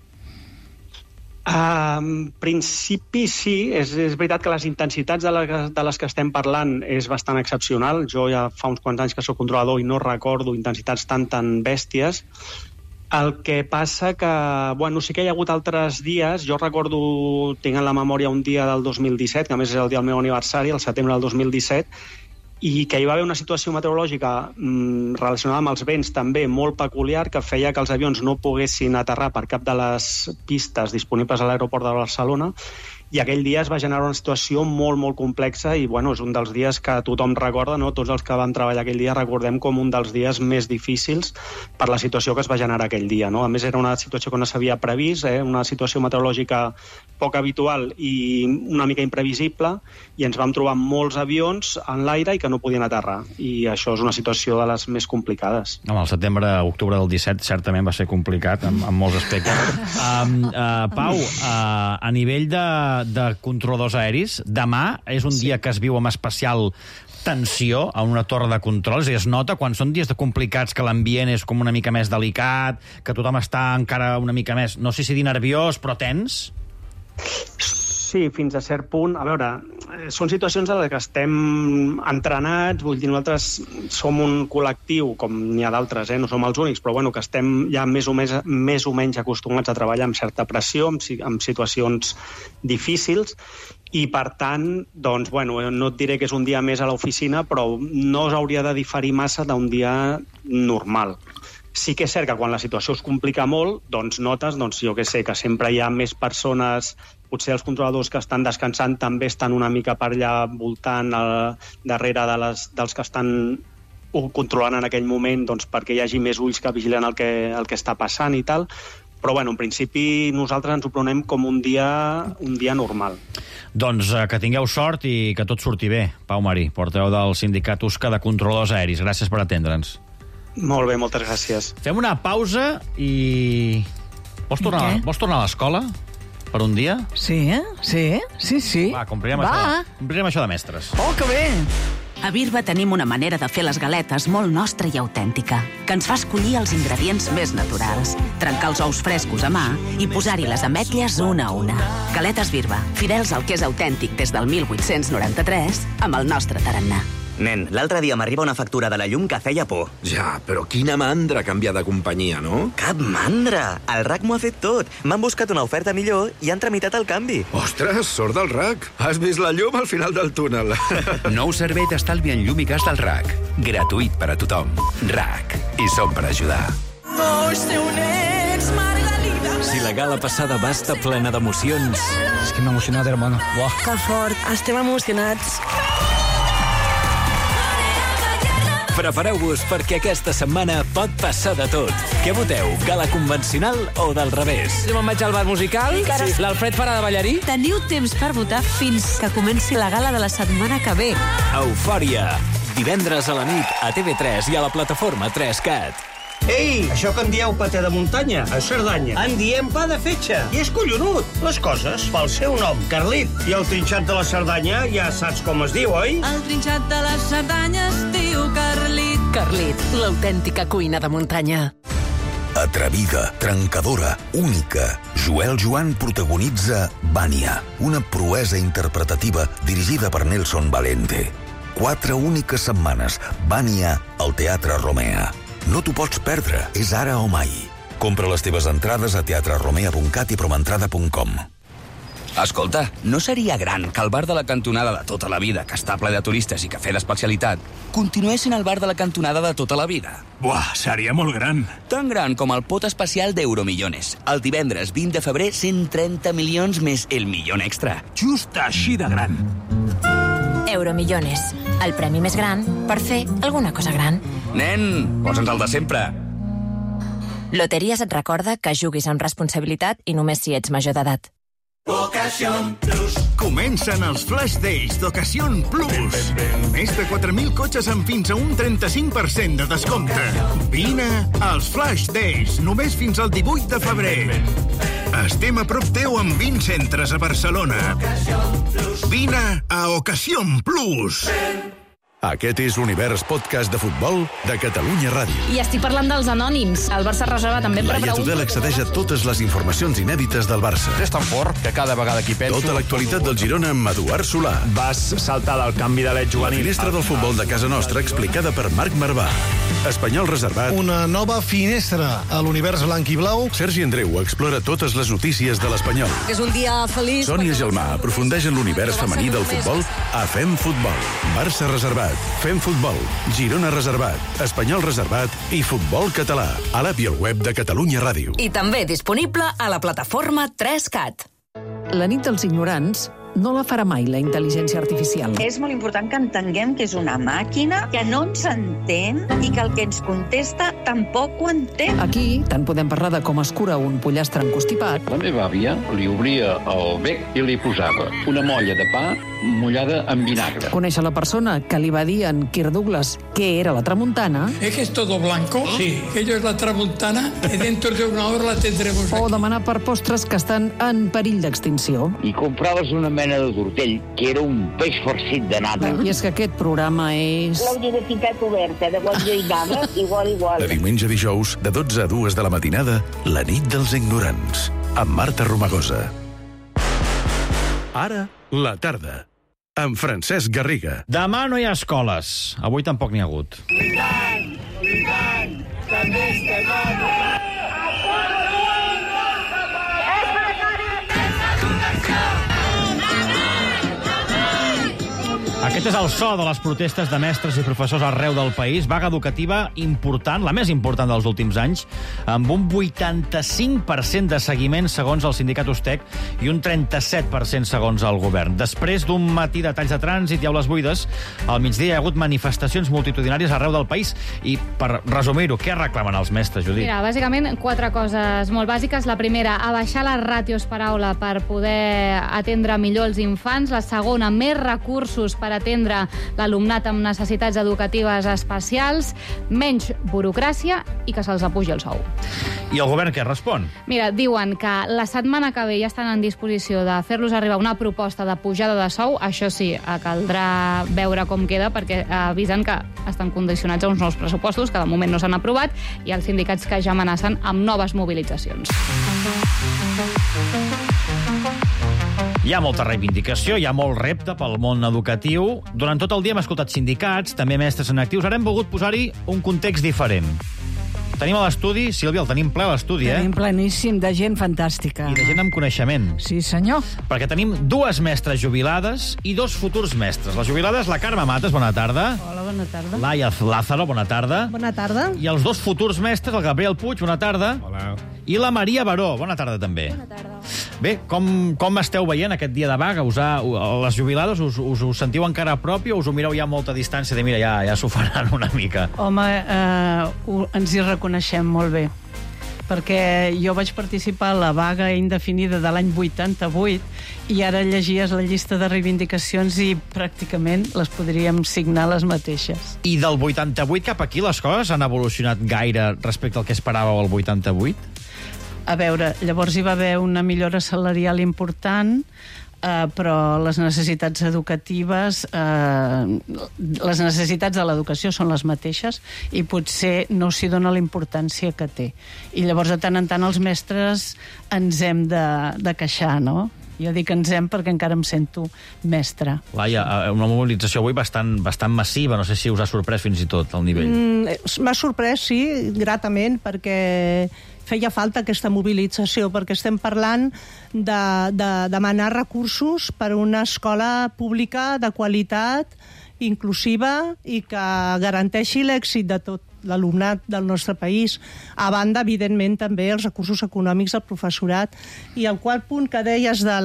En principi sí, és veritat que les intensitats de les que estem parlant és bastant excepcional. Jo ja fa uns quants anys que soc controlador i no recordo intensitats tan bèsties. El que passa que, sí que hi ha hagut altres dies, jo recordo, tinc en la memòria un dia del 2017, que a més és el dia del meu aniversari, el setembre del 2017, i que hi va haver una situació meteorològica relacionada amb els vents també molt peculiar que feia que els avions no poguessin aterrar per cap de les pistes disponibles a l'aeroport de Barcelona i aquell dia es va generar una situació molt complexa i és un dels dies que tothom recorda, no? Tots els que vam treballar aquell dia recordem com un dels dies més difícils per la situació que es va generar aquell dia, no? A més era una situació que no s'havia previst, una situació meteorològica poc habitual i una mica imprevisible i ens vam trobar molts avions en l'aire i que no podien aterrar i això és una situació de les més complicades. El setembre-octubre del 17 certament va ser complicat en molts aspectes. Pau, a nivell de controladors aeris, demà és un dia que es viu amb especial tensió a una torre de control, es nota quan són dies complicats que l'ambient és com una mica més delicat, que tothom està encara una mica més, no sé si dir nerviós, però tens? Sí, fins a cert punt. A veure, són situacions en les que estem entrenats, vull dir, nosaltres som un col·lectiu, com n'hi ha d'altres, no som els únics, però que estem ja més o menys acostumats a treballar amb certa pressió, amb situacions difícils, i per tant, no et diré que és un dia més a l'oficina, però no s'hauria de diferir massa d'un dia normal. Sí que és cert que quan la situació es complica molt, notes, jo que sé, que sempre hi ha més persones, potser els controladors que estan descansant també estan una mica per allà voltant darrere dels que estan controlant en aquell moment perquè hi hagi més ulls que vigilen el que està passant i tal, Però, bueno, en principi nosaltres ens ho prenem com un dia normal. Doncs que tingueu sort i que tot surti bé. Pau Marí, portaveu del sindicat USCA de controladors aeris. Gràcies per atendre'ns. Molt bé, moltes gràcies. Fem una pausa i... Vols tornar a l'escola per un dia? Sí. Va, complirem això de mestres. Oh, que bé! A Birba tenim una manera de fer les galetes molt nostra i autèntica, que ens fa escollir els ingredients més naturals, trencar els ous frescos a mà i posar-hi les ametlles una a una. Galetes Birba, fidels al que és autèntic des del 1893, amb el nostre tarannà. Nen, l'altre dia m'arriba una factura de la llum que feia por. Ja, però quina mandra canviar de companyia, no? Cap mandra! El RAC m'ho ha fet tot. M'han buscat una oferta millor i han tramitat el canvi. Ostres, sort del RAC. Has vist la llum al final del túnel. Nou servei d'estalvi en llum i gas del RAC. Gratuït per a tothom. RAC. I som per ajudar. Si la gala passada va estar plena d'emocions... És que m'he emocionat, hermano. Buah. Que fort. Estem emocionats. Prepareu-vos perquè aquesta setmana pot passar de tot. Què voteu? Gala convencional o del revés? Me'n vaig al bar musical? Sí. L'Alfred farà de ballarí? Teniu temps per votar fins que comenci la gala de la setmana que ve. Eufòria. Divendres a la nit a TV3 i a la plataforma 3Cat. Ei, això que en dieu paté de muntanya, a Cerdanya, en diem pa de fetge. I és collonut. Les coses pel seu nom, Carlit. I el trinxat de la Cerdanya ja saps com es diu, oi? El trinxat de la Cerdanya es diu Carlit. Carlit, l'autèntica cuina de muntanya. Atrevida, trencadora, única. Joel Joan protagonitza Vania, una proesa interpretativa dirigida per Nelson Valente. 4 úniques setmanes, Vania al Teatre Romea. No t'ho pots perdre, és ara o mai. Compra les teves entrades a teatreromea.cat i promentrada.com. Escolta, no seria gran que el bar de la cantonada de tota la vida, que està ple de turistes i cafè d'especialitat, continués sent el bar de la cantonada de tota la vida? Buah, seria molt gran. Tan gran com el pot especial d'Euromillones. El divendres 20 de febrer, 130 milions més el milió extra. Just així de gran. Euromillones, el premi més gran per fer alguna cosa gran. Nen, posa'ns el de sempre. Loteries et recorda que juguis amb responsabilitat i només si ets major d'edat. Ocasión Plus. Comencen els Flash Days d'Ocasión Plus. Més de 4.000 cotxes amb fins a un 35% de descompte. Vine als Flash Days, només fins al 18 de febrer. Estem a prop teu amb 20 centres a Barcelona. Vine a Ocasión Plus. Aquest és l'Univers Podcast de Futbol de Catalunya Ràdio. I estic parlant dels anònims. El Barça reserva també per Laia Tudel accedeix a totes les informacions inèdites del Barça. És tan fort que cada vegada que hi penso... Tota l'actualitat del Girona amb Eduard Solà. Vas saltar del canvi de l'Ed juvenil. La finestra del futbol de casa nostra explicada per Marc Marvà. Espanyol reservat. Una nova finestra a l'univers blanc i blau. Sergi Andreu explora totes les notícies de l'Espanyol. És un dia feliç. Sònia Gelmà aprofundeix en l'univers femení del futbol a Fem Futbol. Barça reservat. Fem Futbol, Girona reservat, Espanyol reservat i Futbol català. A l'app i al web de Catalunya Ràdio. I també disponible a la plataforma 3Cat. La nit dels ignorants no la farà mai la intel·ligència artificial. És molt important que entenguem que és una màquina, que no ens entén i que el que ens contesta tampoc ho entén. Aquí tant podem parlar de com es cura un pollastre encostipat. La meva àvia li obria el bec i li posava una molla de pa mullada amb vinagre. Conèixer la persona que li va dir en Kirk Douglas què era la tramuntana. ¿Es que es todo blanco? Sí. Que ello es la tramuntana, que dentro de una hora la tendremos aquí. O demanar per postres que estan en perill d'extinció. I compraves una mena de tortell, que era un peix farcit de nata. I és que aquest programa és... L'hauria de ficar oberta, de guatlla i gana, igual. De diumenge a dijous, de 12 a 2 de la matinada, la nit dels ignorants, amb Marta Romagosa. Ara, la tarda, amb Francesc Garriga. Demà no hi ha escoles. Avui tampoc n'hi ha hagut. I tant, també estem a... Aquest és el so de les protestes de mestres i professors arreu del país. Vaga educativa important, la més important dels últims anys, amb un 85% de seguiment segons el sindicat Ustec i un 37% segons el govern. Després d'un matí de talls de trànsit i aules buides, al migdia hi ha hagut manifestacions multitudinàries arreu del país. I per resumir-ho, què reclamen els mestres, Judit? Mira, bàsicament 4 coses molt bàsiques. La primera, abaixar les ràtios per aula per poder atendre millor els infants. La segona, més recursos per atendre l'alumnat amb necessitats educatives especials, menys burocràcia i que se'ls apugi el sou. I el govern què respon? Mira, diuen que la setmana que ve ja estan en disposició de fer-los arribar una proposta de pujada de sou. Això sí, caldrà veure com queda, perquè avisen que estan condicionats a uns nous pressupostos que de moment no s'han aprovat i els sindicats que ja amenacen amb noves mobilitzacions. Hi ha molta reivindicació, hi ha molt repte pel món educatiu. Durant tot el dia hem escoltat sindicats, també mestres en actius. Ara hem volgut posar-hi un context diferent. Tenim a l'estudi, Sílvia, el tenim ple a l'estudi, Tenim pleníssim de gent fantàstica. I de gent amb coneixement. Sí, senyor. Perquè tenim 2 mestres jubilades i 2 futurs mestres. Les jubilades, la Carme Mates, bona tarda. Hola, bona tarda. Laia Lázaro, bona tarda. Bona tarda. I els 2 futurs mestres, el Gabriel Puig, bona tarda. Hola. I la Maria Baró, bona tarda també. Bona tarda. Bé, com esteu veient aquest dia de vaga? Les jubilades us ho sentiu encara a prop o us ho mireu ja a molta distància de mira, ja s'ho faran una mica? Home, ens hi reconeixem molt bé, perquè jo vaig participar a la vaga indefinida de l'any 88 i ara llegies la llista de reivindicacions i pràcticament les podríem signar les mateixes. I del 88 cap aquí les coses han evolucionat gaire respecte al que esperàveu al 88? A veure, llavors hi va haver una millora salarial important, però les necessitats educatives, les necessitats de l'educació són les mateixes i potser no s'hi dona la importància que té. I llavors de tant en tant els mestres ens hem de queixar, no? Jo dic ens hem perquè encara em sento mestra. Laia, una mobilització avui bastant massiva, no sé si us ha sorprès fins i tot el nivell. M'ha sorprès, sí, gratament, perquè feia falta aquesta mobilització, perquè estem parlant de demanar recursos per a una escola pública de qualitat, inclusiva i que garanteixi l'èxit de tot l'alumnat del nostre país, a banda, evidentment, també els recursos econòmics del professorat. I el quart punt que deies de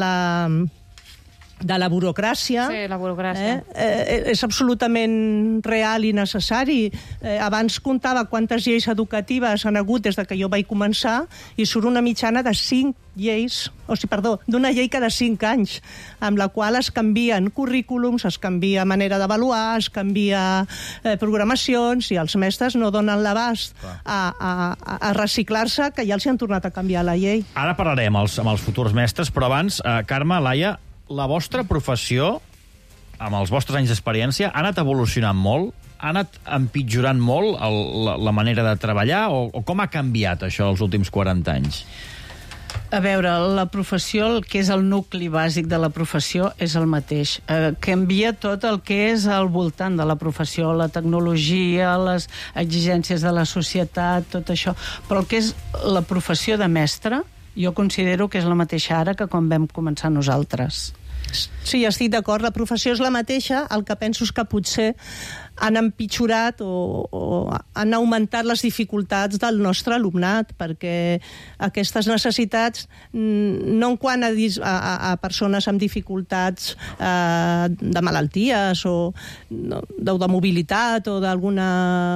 la burocràcia, sí, la burocràcia. És absolutament real i necessari. Abans comptava quantes lleis educatives han hagut des que jo vaig començar i surt una mitjana de 5 lleis, d'una llei cada 5 anys, amb la qual es canvien currículums, es canvia manera d'avaluar, es canvia programacions, i els mestres no donen l'abast a reciclar-se, que ja els han tornat a canviar la llei. Ara parlarem amb els futurs mestres, però abans, Carme, Laia, la vostra professió, amb els vostres anys d'experiència, ha anat evolucionant molt? Ha anat empitjorant molt la manera de treballar? O com ha canviat això els últims 40 anys? A veure, la professió, el que és el nucli bàsic de la professió, és el mateix. Canvia tot el que és al voltant de la professió, la tecnologia, les exigències de la societat, tot això. Però el que és la professió de mestre, jo considero que és la mateixa ara que quan vam començar nosaltres. Sí, estic d'acord, la professió és la mateixa, el que penso és que potser han empitjorat o han augmentat les dificultats del nostre alumnat, perquè aquestes necessitats, no en quant a persones amb dificultats de malalties o de mobilitat o d'alguna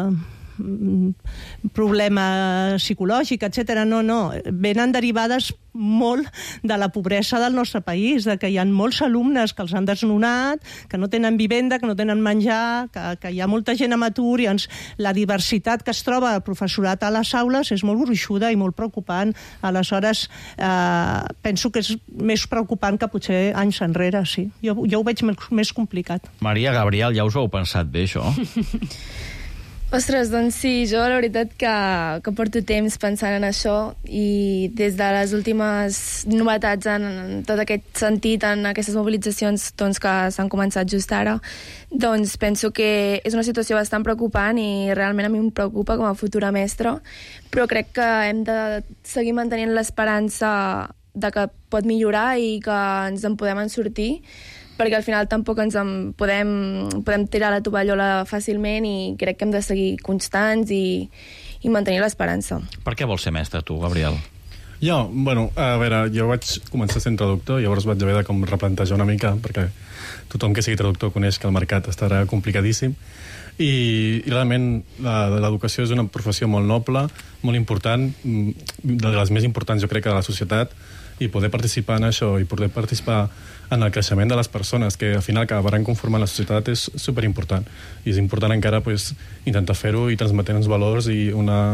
problema psicològic, etc. No, venen derivades molt de la pobresa del nostre país, de que hi ha molts alumnes que els han desnonat, que no tenen vivenda, que no tenen menjar, que hi ha molta gent amb atur, i la diversitat que es troba el professorat a les aules és molt gruixuda i molt preocupant. Aleshores, penso que és més preocupant que potser anys enrere, sí. Jo ho veig més complicat. Maria, Gabriel, ja us ho heu pensat bé, això? Ostres, doncs sí, jo la veritat que porto temps pensant en això, i des de les últimes novetats en tot aquest sentit, en aquestes mobilitzacions doncs, que s'han començat just ara, doncs penso que és una situació bastant preocupant i realment a mi em preocupa com a futura mestra, però crec que hem de seguir mantenint l'esperança de que pot millorar i que ens en podem sortir, perquè al final tampoc ens en podem tirar la tovallola fàcilment i crec que hem de seguir constants i mantenir l'esperança. Per què vols ser mestre, tu, Gabriel? Jo vaig començar sent traductor, llavors vaig haver de com replantejar una mica, perquè tothom que sigui traductor coneix que el mercat estarà complicadíssim, i realment l'educació és una professió molt noble, molt important, de les més importants jo crec que de la societat, i poder participar en això i poder participar en el creixement de les persones que al final acabaran conformant la societat és superimportant, i és important encara intentar fer-ho i transmetre uns valors i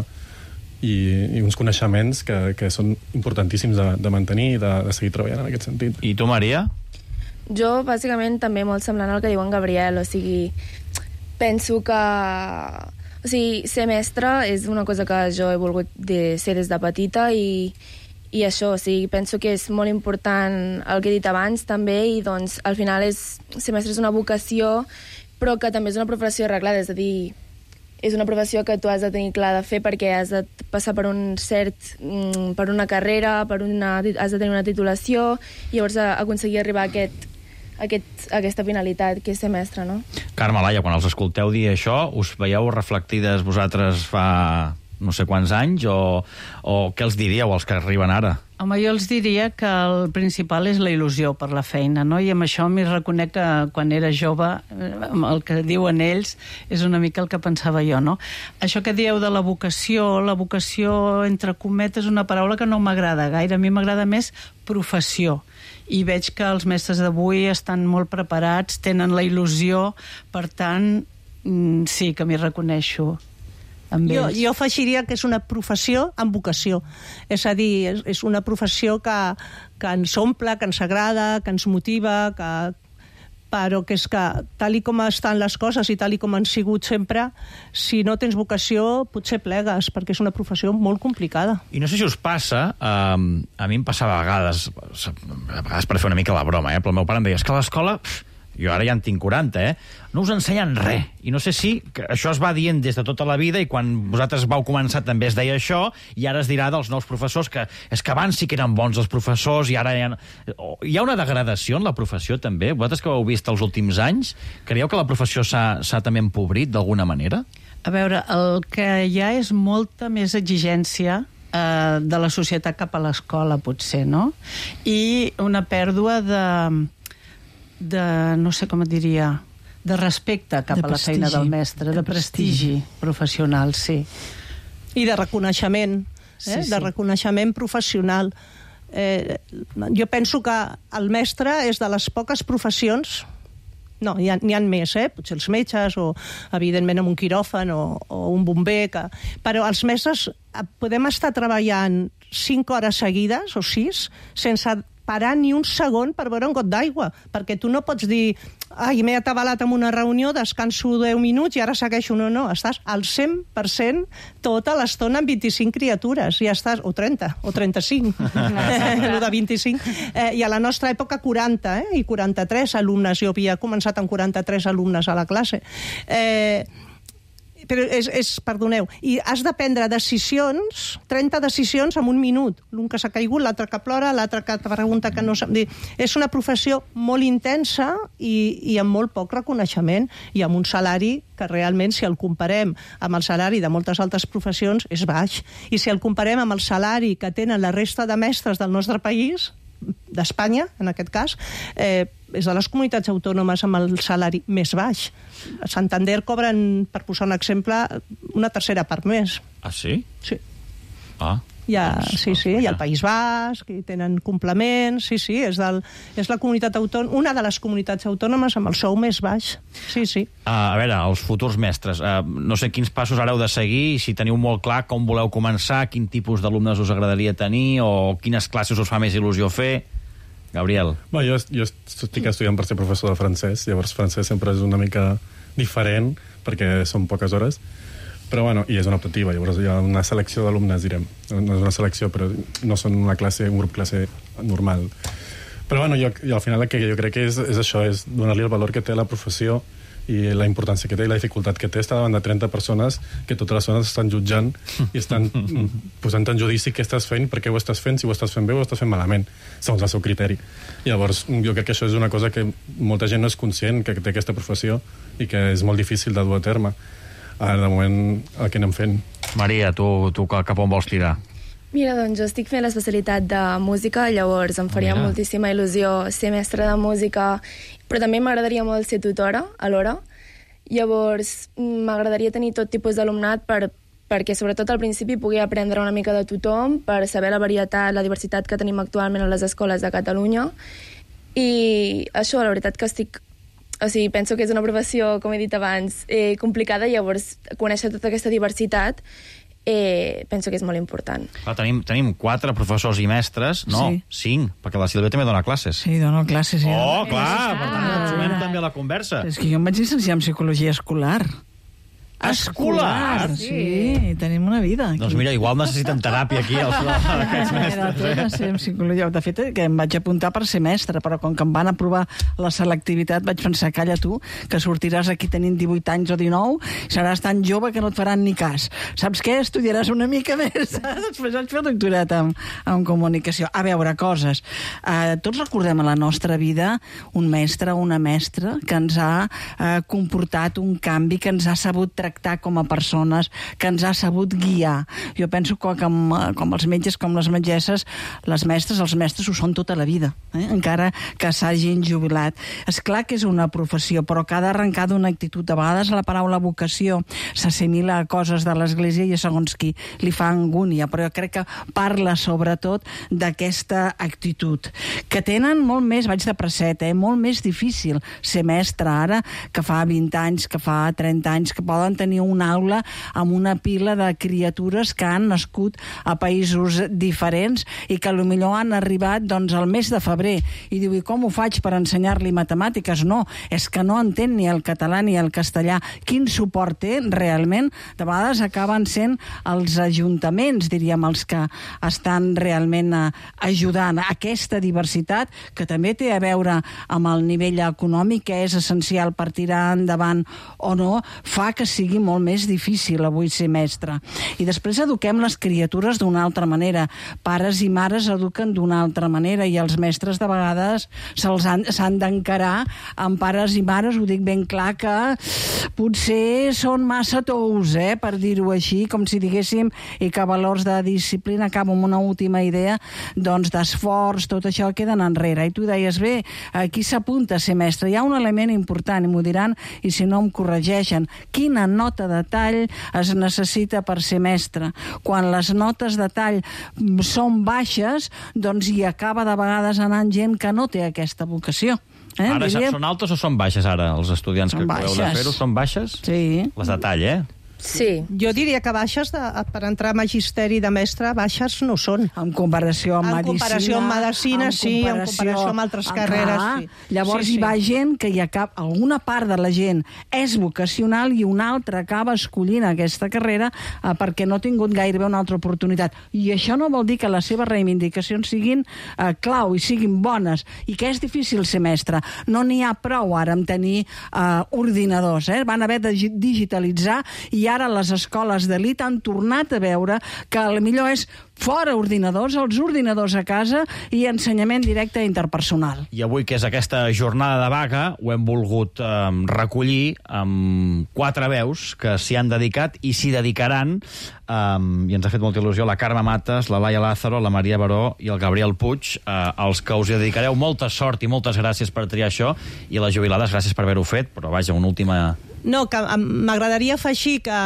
uns coneixements que són importantíssims de mantenir i de seguir treballant en aquest sentit. I tu, Maria? Jo, bàsicament, també molt semblant al que diu en Gabriel, o sigui, penso que... O sigui, ser mestra és una cosa que jo he volgut ser des de petita i això, o sigui, penso que és molt important el que he dit abans també, i doncs al final ser mestre és una vocació, però que també és una professió arreglada, és a dir, és una professió que tu has de tenir clar de fer perquè has de passar per una carrera, has de tenir una titulació, i llavors aconseguir arribar a aquesta finalitat que és ser mestre, no? Carme, Laia, quan els escolteu dir això, us veieu reflectides vosaltres fa no sé quants anys, o què els diríeu als que arriben ara? Home, jo els diria que el principal és la il·lusió per la feina, no? I amb això m'hi reconec que quan era jove, el que diuen ells és una mica el que pensava jo, no? Això que dieu de la vocació, entre cometes, és una paraula que no m'agrada gaire. A mi m'agrada més professió. I veig que els mestres d'avui estan molt preparats, tenen la il·lusió, per tant, sí que m'hi reconeixo. Jo afegiria que és una professió amb vocació. És a dir, és una professió que ens omple, que ens agrada, que ens motiva, però que és que, tal i com estan les coses i tal i com han sigut sempre, si no tens vocació, potser plegues, perquè és una professió molt complicada. I no sé si us passa, a mi em passava a vegades per fer una mica la broma, però el meu pare em deia, és que a l'escola... Jo ara ja en tinc 40, no us ensenyen res. I no sé si això es va dient des de tota la vida i quan vosaltres vau començar també es deia això, i ara es dirà dels nous professors que és que abans sí que eren bons els professors i ara hi ha una degradació en la professió també. Vosaltres que ho heu vist els últims anys, creieu que la professió s'ha també empobrit d'alguna manera? A veure, el que hi ha és molta més exigència de la societat cap a l'escola, potser, no? I una pèrdua no sé com et diria, de respecte cap a la feina del mestre, de prestigi professional, sí. I de reconeixement, de reconeixement professional. Jo penso que el mestre és de les poques professions, no, n'hi ha més, potser els metges, o evidentment en un quiròfan, o un bomber, però els mestres podem estar treballant 5 hores seguides, o 6, sense parar ni un segon per beure un got d'aigua, perquè tu no pots dir m'he atabalat en una reunió, descanso 10 minuts i ara segueixo. No, estàs al 100% tota l'estona amb 25 criatures, ja estàs, o 30, o 35, el de 25, i a la nostra època 40, i 43 alumnes, jo havia començat amb 43 alumnes a la classe. Però perdoneu, i has de prendre decisions, 30 decisions en un minut. L'un que s'ha caigut, l'altre que plora, l'altre que te pregunta que no sap dir. És una professió molt intensa i amb molt poc reconeixement i amb un salari que realment, si el comparem amb el salari de moltes altres professions, és baix. I si el comparem amb el salari que tenen la resta de mestres del nostre país, d'Espanya, en aquest cas, és de les comunitats autònomes amb el salari més baix. A Santander cobren, per posar un exemple, una tercera part més. Ah, sí? Sí. I al País Basc, i tenen complements, és la comunitat autònoma, una de les comunitats autònomes amb el sou més baix. Sí. A veure, els futurs mestres, no sé quins passos ara heu de seguir, si teniu molt clar com voleu començar, quin tipus d'alumnes us agradaria tenir, o quines classes us fa més il·lusió fer. Gabriel. Jo estic estudiant per ser professor de francès, llavors francès sempre és una mica diferent, perquè són poques hores, però i és una optativa, llavors hi ha una selecció d'alumnes, direm. No és una selecció, però no són un grup classe normal. Però jo al final el que jo crec que és això, és donar-li el valor que té la professió i la importància que té i la dificultat que té estar davant de 30 persones que totes les zones estan jutjant i estan posant en judici què estàs fent, per què ho estàs fent, si ho estàs fent bé o ho estàs fent malament, segons el seu criteri. Llavors, jo crec que això és una cosa que molta gent no és conscient que té aquesta professió i que és molt difícil de dur a terme. Ara, de moment, el que anem fent. Maria, tu cap on vols tirar? Mira, doncs jo estic fent l'especialitat de música, llavors em faria moltíssima il·lusió ser mestra de música, però també m'agradaria molt ser tutora alhora. Llavors m'agradaria tenir tot tipus d'alumnat perquè sobretot al principi pugui aprendre una mica de tothom, per saber la varietat, la diversitat que tenim actualment a les escoles de Catalunya. I això, la veritat que penso que és una professió, com he dit abans, complicada, llavors conèixer tota aquesta diversitat penso que és molt important. Tenim 4 professors i mestres, no, 5, perquè la Sílvia també dona classes. Sí, dono classes. Oh, clar, per tant ens sumem també a la conversa. És que jo em vaig llicenciar en psicologia escolar. Escolar? Sí, tenim una vida aquí. Doncs mira, igual necessiten teràpia aquí aquests mestres. En psicologia. De fet, que em vaig apuntar per ser mestre, però com que em van aprovar la selectivitat vaig pensar, calla tu, que sortiràs aquí tenint 18 anys o 19 i seràs tan jove que no et faran ni cas. Saps què? Estudiaràs una mica més. Després vaig fer doctorat en comunicació. A veure, coses. Tots recordem a la nostra vida un mestre o una mestra que ens ha comportat un canvi, que ens ha sabut tractar com a persones, que ens ha sabut guiar. Jo penso que com els metges, com les metgesses, les mestres, els mestres ho són tota la vida, encara que s'hagin jubilat. És clar que és una professió, però que ha d'arrencar d'una actitud. A vegades la paraula vocació s'assimila a coses de l'Església i a segons qui li fa angúnia, però jo crec que parla sobretot d'aquesta actitud. Que tenen molt més, vaig de preset, molt més difícil ser mestre ara que fa 20 anys, que fa 30 anys, que poden tenir una aula amb una pila de criatures que han nascut a països diferents i que potser han arribat al mes de febrer i diu, i com ho faig per ensenyar-li matemàtiques? No, és que no entén ni el català ni el castellà. Quin suport té realment? De vegades acaben sent els ajuntaments, diríem, els que estan realment ajudant aquesta diversitat, que també té a veure amb el nivell econòmic, que és essencial per tirar endavant o no, fa que sigui molt més difícil avui ser mestre. I després eduquem les criatures d'una altra manera. Pares i mares eduquen d'una altra manera i els mestres de vegades s'han d'encarar amb pares i mares, ho dic ben clar, que potser són massa tous, per dir-ho així, com si diguéssim, i que valors de disciplina, acabo amb una última idea, d'esforç, tot això queden enrere. I tu deies, bé, qui s'apunta a ser mestre? Hi ha un element important, i m'ho diran, i si no em corregeixen. Quina nota de tall es necessita per ser mestre? Quan les notes de tall són baixes, doncs hi acaba de vegades anant gent que no té aquesta vocació. Ara són altes o són baixes, ara, els estudiants que acabeu de fer-ho? Són baixes? Sí. Les de tall, Sí. Jo diria que baixes, per entrar a magisteri de mestre, baixes no són. En comparació amb medicina. En comparació amb medicina, sí, en comparació amb altres carreres, sí. Llavors hi va gent que alguna part de la gent és vocacional i una altra acaba escollint aquesta carrera perquè no ha tingut gairebé una altra oportunitat. I això no vol dir que les seves reivindicacions siguin clau i siguin bones, i que és difícil ser mestre. No n'hi ha prou ara amb tenir ordinadors. Van haver de digitalitzar i ara les escoles d'elit han tornat a veure que potser és fora ordinadors, els ordinadors a casa i ensenyament directe interpersonal. I avui, que és aquesta jornada de vaga, ho hem volgut recollir amb 4 veus que s'hi han dedicat i s'hi dedicaran, i ens ha fet molta il·lusió, la Carme Mates, la Laia Lázaro, la Maria Baró i el Gabriel Puig, als que us hi dedicareu. Molta sort i moltes gràcies per triar això, i les jubilades, gràcies per haver-ho fet, però vaja, una última... No, que m'agradaria afegir que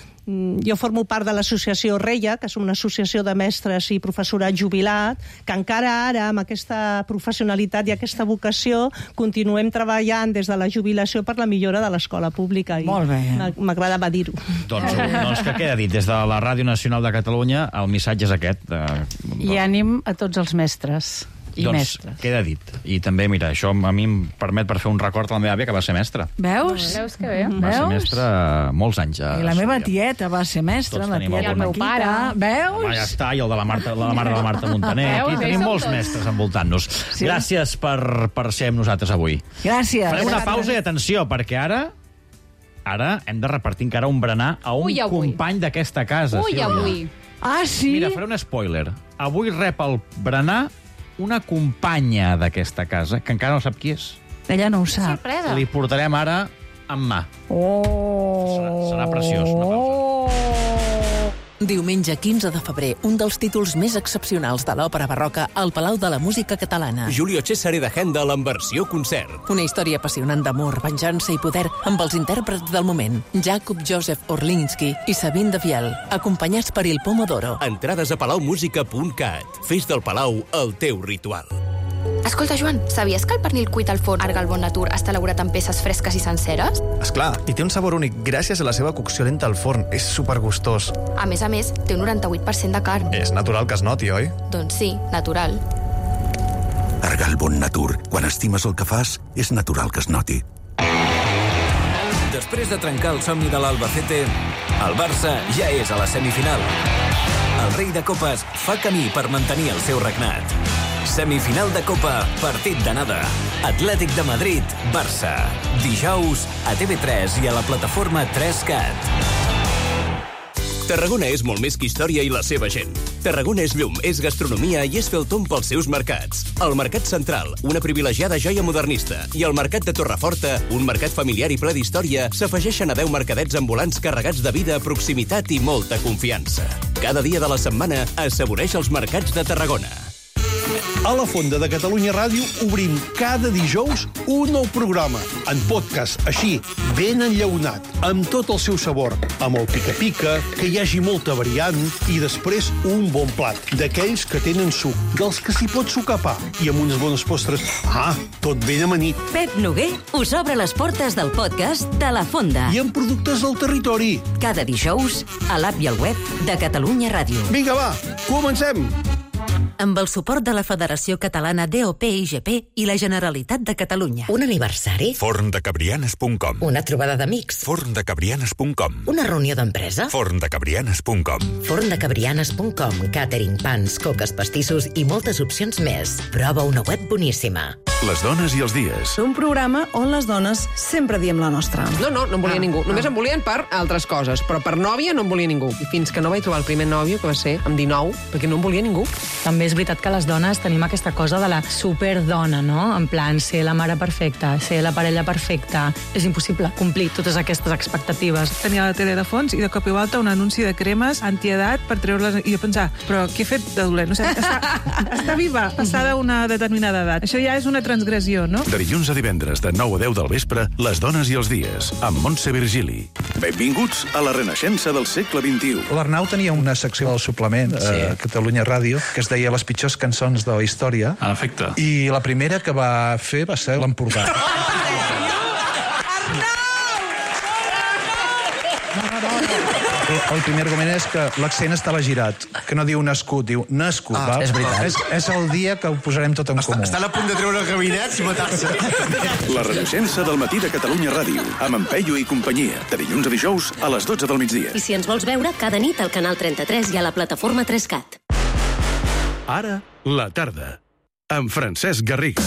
jo formo part de l'associació REIA, que és una associació de mestres i professorat jubilat, que encara ara, amb aquesta professionalitat i aquesta vocació, continuem treballant des de la jubilació per la millora de l'escola pública. Molt bé. M'agradava dir-ho. Doncs que queda dit, des de la Ràdio Nacional de Catalunya, el missatge és aquest. I ànim a tots els mestres. Doncs queda dit. I també, mira, això a mi em permet per fer un record a la meva àvia, que va ser mestra. Veus? Veus que bé. Va ser mestra molts anys. I la meva tieta va ser mestra, la tieta el meu pare. Veus? Ja està, i el de la mare de la Marta Montaner. Aquí tenim molts mestres envoltant-nos. Gràcies per ser amb nosaltres avui. Gràcies. Farem una pausa i atenció, perquè ara ara hem de repartir encara un berenar a un company d'aquesta casa. Avui. Ah, sí? Mira, faré un spoiler. Avui rep el berenar una companya d'aquesta casa, que encara no sap qui és. Ella no ho sap. Sorpresa. Li portarem ara en mà. Serà preciós. Diumenge 15 de febrer, un dels títols més excepcionals de l'òpera barroca al Palau de la Música Catalana. Julio Cesare de Händel en versió concert. Una història apassionant d'amor, venjança i poder amb els intèrprets del moment, Jakub Józef Orlinski i Sabine de Viel, acompanyats per Il Pomodoro. Entrades a palaumusica.cat. Fes del Palau el teu ritual. Escolta, Joan, sabies que el pernil cuit al forn Arga al Bon Natur està elaborat amb peces fresques i senceres? Esclar, i té un sabor únic gràcies a la seva cocció lenta al forn. És supergustós. A més, té un 98% de carn. És natural que es noti, oi? Doncs sí, natural. Arga al Bon Natur. Quan estimes el que fas, és natural que es noti. Després de trencar el somni de l'Albacete, el Barça ja és a la semifinal. El rei de Copes fa camí per mantenir el seu regnat. Semifinal de Copa, partit d'anada. Atlètic de Madrid, Barça. Dijous a TV3 i a la plataforma 3CAT. Tarragona és molt més que història i la seva gent. Tarragona és llum, és gastronomia i és fer el tomb pels seus mercats. El Mercat Central, una privilegiada joia modernista, i el Mercat de Torreforta, un mercat familiar i ple d'història, s'afegeixen a 10 mercadets ambulants carregats de vida, proximitat i molta confiança. Cada dia de la setmana assaboreix els mercats de Tarragona. A la Fonda de Catalunya Ràdio obrim cada dijous un nou programa, en podcast, així, ben enllaunat, amb tot el seu sabor, amb el pica-pica, que hi hagi molta variant, i després un bon plat, d'aquells que tenen suc, dels que s'hi pot sucar pa, i amb unes bones postres. Tot ben amanit. Pep Noguer us obre les portes del podcast de La Fonda. I amb productes del territori. Cada dijous, a l'app i al web de Catalunya Ràdio. Vinga, va, comencem! Amb el suport de la Federació Catalana DOP-IGP i la Generalitat de Catalunya. Un aniversari? Forndecabrianes.com. Una trobada d'amics? Forndecabrianes.com. Una reunió d'empresa? Forndecabrianes.com. Forndecabrianes.com. Catering, pans, coques, pastissos i moltes opcions més. Prova una web boníssima. Les dones i els dies. Un programa on les dones sempre diem la nostra. No em volia ningú. Només em volien per altres coses, però per nòvia no em volia ningú. I fins que no vaig trobar el primer nòvio, que va ser amb 19, perquè no em volia ningú. També és veritat que les dones tenim aquesta cosa de la superdona, no? En plan, ser la mare perfecta, ser la parella perfecta. És impossible complir totes aquestes expectatives. Tenia la tele de fons i de cop i volta un anunci de cremes antiedat per treure-les... I jo pensava, però què he fet de dolent? No sé, està viva, passada una determinada edat. Això ja és una transgressió, no? De dilluns a divendres, de 9 a 10 del vespre, Les dones i els dies, amb Montse Virgili. Benvinguts a la renaixença del segle XXI. L'Arnau tenia una secció del suplement a Catalunya Ràdio que es deia les pitjors cançons de la història. En efecte. I la primera que va fer va ser l'Empordà. El primer argument és que l'accent estava girat, que no diu nascut, diu nascut. És veritat. És el dia que ho posarem tot en comú. Estan a punt de treure el gabinet i matar-se. La renaixença del matí de Catalunya Ràdio, amb en Peyu i companyia, de dilluns a dijous a les 12 del migdia. I si ens vols veure, cada nit al canal 33 i a la plataforma 3CAT. Ara, la tarda, amb Francesc Garriga.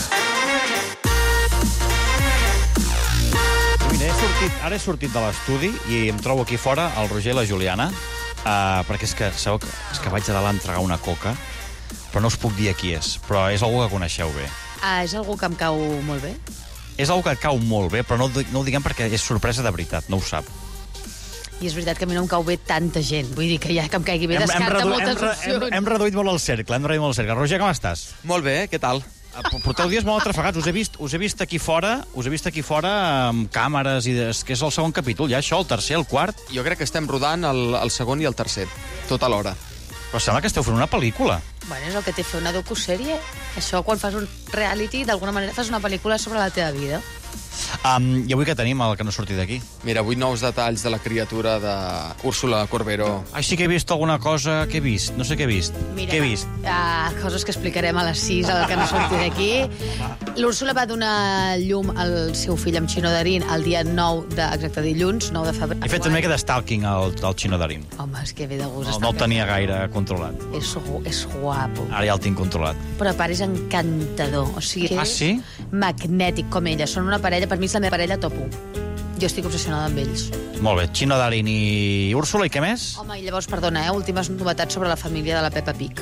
Ara he sortit de l'estudi i em trobo aquí fora el Roger i la Juliana, perquè és que vaig a dalt a entregar una coca, però no us puc dir a qui és, però és algú que coneixeu bé. És algú que em cau molt bé? És algú que cau molt bé, però no ho diguem perquè és sorpresa de veritat, no ho sap. I és veritat que a mi no em cau bé tanta gent. Vull dir que ja que em caigui bé descarta moltes opcions. Hem reduït molt el cercle, Roger, com estàs? Molt bé, què tal? Porteu dies molt atrafegats. Us he vist aquí fora amb càmeres i que és el segon capítol, ja això, el tercer, el quart. Jo crec que estem rodant el segon i el tercer, tot alhora. Però sembla que esteu fent una pel·lícula. Bueno, és el que té fer una docu-sèrie. Això, quan fas un reality, d'alguna manera fas una pel·lícula sobre la teva vida. I avui què tenim, el que no ha sortit d'aquí? Mira, avui nous detalls de la criatura d'Úrsula Corberó. Sí que he vist alguna cosa. Què he vist? No sé què he vist. Mira, què he vist? Coses que explicarem a les 6, el que no ha sortit d'aquí. L'Úrsula va donar llum al seu fill amb Chino Darín el dia 9 exacte dilluns, 9 de febrer. He fet una mica de stalking al Chino Darín. Home, és que ve de gust. No el tenia gaire controlat. És guapo. Ara ja el tinc controlat. Però a part és encantador. O sigui, sí? Magnètic com ella. Són una parella, per mi és la meva parella top 1. Jo estic obsessionada amb ells. Molt bé, Chino Darín i Úrsula, i què més? Home, i llavors, perdona, últimes novetats sobre la família de la Peppa Pig.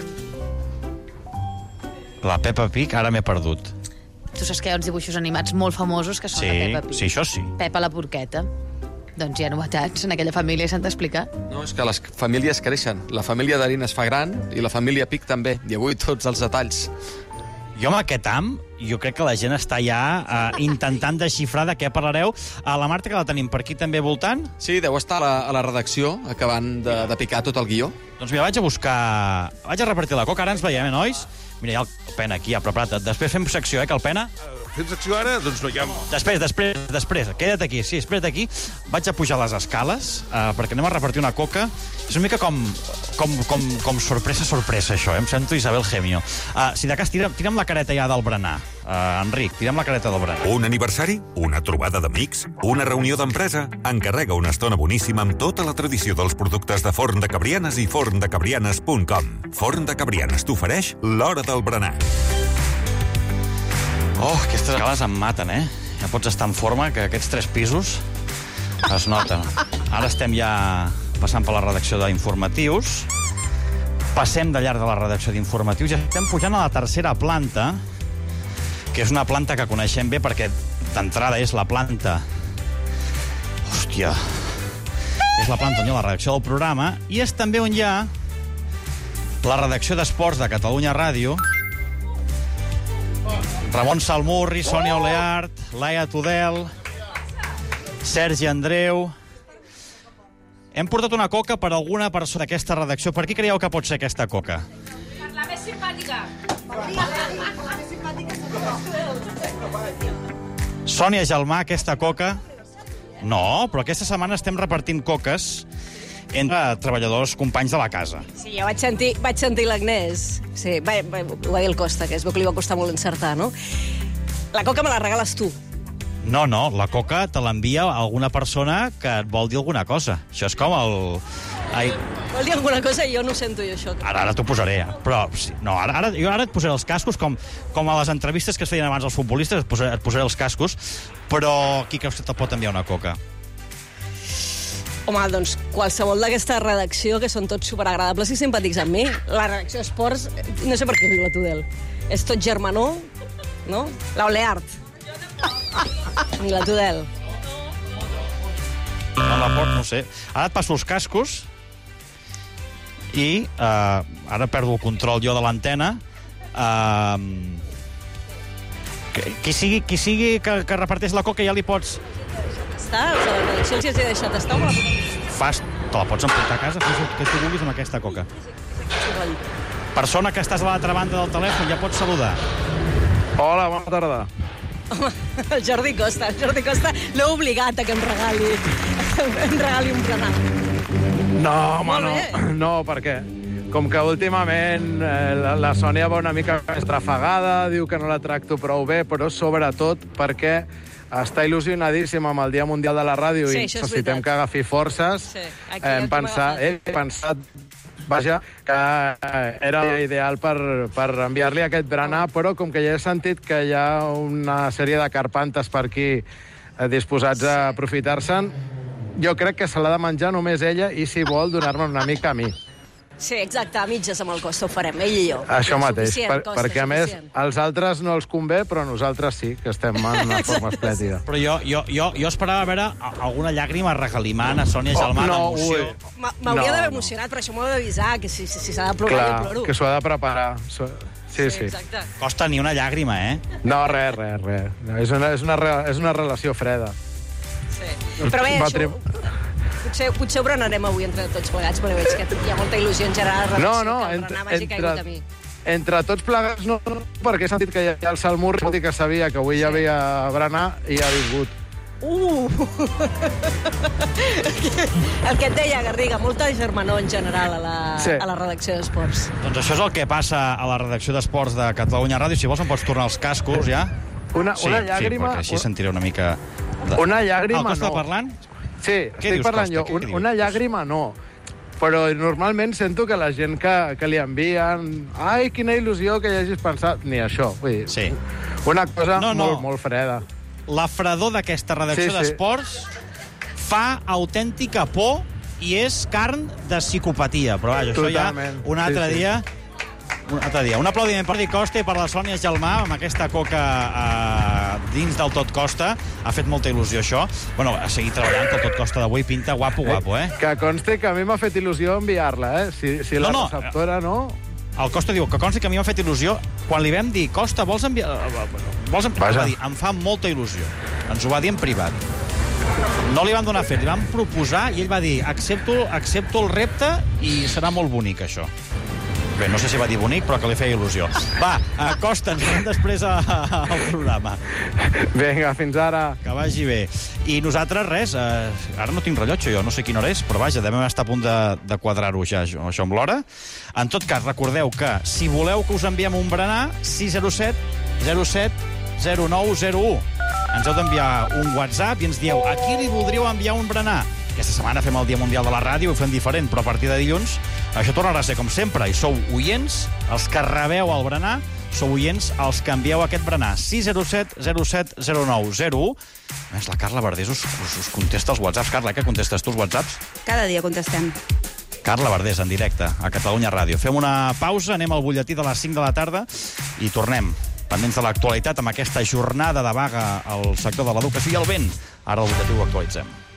La Peppa Pig, ara m'he perdut. Tu saps que hi ha uns dibuixos animats molt famosos que són la Peppa Pig. Sí, això sí. Peppa la porqueta. Doncs hi ha novetats en aquella família, s'han d'explicar. No, és que les famílies creixen. La família Darín es fa gran i la família Pig també. I avui tots els detalls. Jo amb aquest jo crec que la gent està ja intentant desxifrar de què parlareu. La Marta, que la tenim per aquí també voltant? Sí, deu estar a la redacció, acabant de picar tot el guió. Doncs mira, vaig a buscar... Vaig a repartir la coca, ara ens veiem, nois? Mira, hi ha el Pena aquí, ja preparat. Després fem secció, que el Pena... Fem secció ara? Doncs no hi ha... Després. Queda't aquí, sí, espera't aquí. Vaig a pujar les escales, perquè anem a repartir una coca. És una mica com sorpresa, això, Em sento Isabel Gemio. Si de cas, tira'm la careta ja del berenar. Enric, tira'm la careta del berenar. Un aniversari? Una trobada d'amics? Una reunió d'empresa? Encarrega una estona boníssima amb tota la tradició dels productes de Forn de Cabrianes i forndecabrianes.com. Forn de Cabrianes t'ofereix l'hora del berenar. Oh, aquestes escales em maten, Ja pots estar en forma, que aquests 3 pisos es noten. Ara estem ja passant per la redacció d'informatius. Passem de llarg de la redacció d'informatius i estem pujant a la tercera planta, que és una planta que coneixem bé perquè d'entrada és la planta... Hòstia! És la planta on hi ha la redacció del programa i és també on hi ha la redacció d'esports de Catalunya Ràdio. Ramon Salmurri, Sònia Oleart, Laia Tudel, Sergi Andreu... Hem portat una coca per alguna persona d'aquesta redacció. Per qui creieu que pot ser aquesta coca? Per la més simpàtica. Sònia Gelmà, aquesta coca... No, però aquesta setmana estem repartint coques entre treballadors companys de la casa. Sí, jo vaig sentir l'Agnès. Sí, ho va dir el Costa, que es veu que li va costar molt encertar, no? La coca me la regales tu. No, la coca te l'envia alguna persona que et vol dir alguna cosa. Això és com el... Vol dir alguna cosa i jo no ho sento, jo, això. Ara t'ho posaré, però... No, ara et posaré els cascos, com a les entrevistes que es feien abans als futbolistes, et posaré els cascos, però qui creus que te pot enviar una coca? Home, doncs qualsevol d'aquesta redacció, que són tots superagradables i simpàtics amb mi. La redacció d'esports, no sé per què diu la Tudel. És tot germanó, no? La Oleart. I la Tudel. No sé. Ara et passo els cascos i ara perdo el control jo de l'antena. Qui sigui que reparteix la coca ja li pots... Està, a la redacció els hi he deixat estar. Te la pots emportar a casa, fes el que tu vulguis amb aquesta coca. Persona que estàs a l'altra banda del telèfon, ja pots saludar. Hola, bona tarda. Home, el Jordi Costa l'he obligat a que em regali un berenar. No, home, no, perquè com que últimament la Sònia va una mica més trafegada, diu que no la tracto prou bé, però sobretot perquè està il·lusionadíssima amb el Dia Mundial de la Ràdio i necessitem que agafi forces. He pensat vaja, que era ideal per enviar-li aquest berenar, però com que ja he sentit que hi ha una sèrie de carpantes per aquí disposats a aprofitar-se'n, jo crec que se l'ha de menjar només ella i, si vol, donar-me una mica a mi. Sí, exacte, a mitges amb el Costa ho farem, ell i jo. Això mateix, perquè a més als altres no els convé, però nosaltres sí, que estem en una forma esplèndida. Però jo esperava veure alguna llàgrima regalimant a Sònia Gelmà d'emoció. M'hauria d'haver emocionat, però això m'ho he d'avisar, que si s'ha de plorar, jo ploro. Que s'ho ha de preparar. Sí. Costa ni una llàgrima, No, res. És una relació freda. Sí. Però bé, això... Potser ho berenarem avui entre tots plegats, perquè veig que hi ha molta il·lusió en general a la redacció, que el berenar m'hagi caigut a mi. Entre tots plegats no, perquè he sentit que hi ha el Salmurri, vol dir que sabia que avui hi havia berenar i ha vingut. El que et deia, Garriga, molta germanor en general a la redacció d'esports. Doncs això és el que passa a la redacció d'esports de Catalunya Ràdio. Si vols em pots tornar els cascos, ja? Una llàgrima... Sí, perquè així sentiré una mica... Una llàgrima no. El Costa parlant? Sí, estic parlant jo. Una llàgrima no. Però normalment sento que la gent que li envien... Ai, quina il·lusió que hi hagis pensat... Ni això, vull dir... Una cosa molt freda. La fredor d'aquesta redacció d'esports fa autèntica por i és carn de psicopatia. Però vaja, això ja un altre dia... Un aplaudiment per Jordi Costa i per la Sònia Gelmà amb aquesta coca dins del Tot Costa. Ha fet molta il·lusió, això. Bueno, a seguir treballant, que el Tot Costa d'avui pinta guapo, eh? Que consti que a mi m'ha fet il·lusió enviar-la, eh? Si la receptora no... El Costa diu que consti que a mi m'ha fet il·lusió. Quan li vam dir, Costa, vols enviar... Va dir, em fa molta il·lusió. Ens ho va dir en privat. No li vam donar fet, li vam proposar i ell va dir, accepto el repte i serà molt bonic, això. Bé, no sé si va dir bonic, però que li feia il·lusió. Va, Costa, ens veiem després al programa. Vinga, fins ara. Que vagi bé. I nosaltres, res, ara no tinc rellotge jo, no sé quina hora és, però vaja, devem estar a punt de quadrar-ho ja, això amb l'hora. En tot cas, recordeu que si voleu que us enviem un berenar, 607 07 0901. Ens heu d'enviar un WhatsApp i ens dieu a qui li voldríeu enviar un berenar. Aquesta setmana fem el Dia Mundial de la Ràdio, ho fem diferent, però a partir de dilluns això tornarà a ser com sempre. I sou oients, els que rebeu el berenar, sou oients, els que envieu aquest berenar. 607 07 0901. A més, la Carla Verdés us contesta els whatsapps. Carla, què contestes tu els whatsapps? Cada dia contestem. Carla Verdés, en directe, a Catalunya Ràdio. Fem una pausa, anem al butlletí de les 5 de la tarda i tornem. Pendents de l'actualitat amb aquesta jornada de vaga al sector de l'educació i el vent. Ara el butlletí ho actualitzem.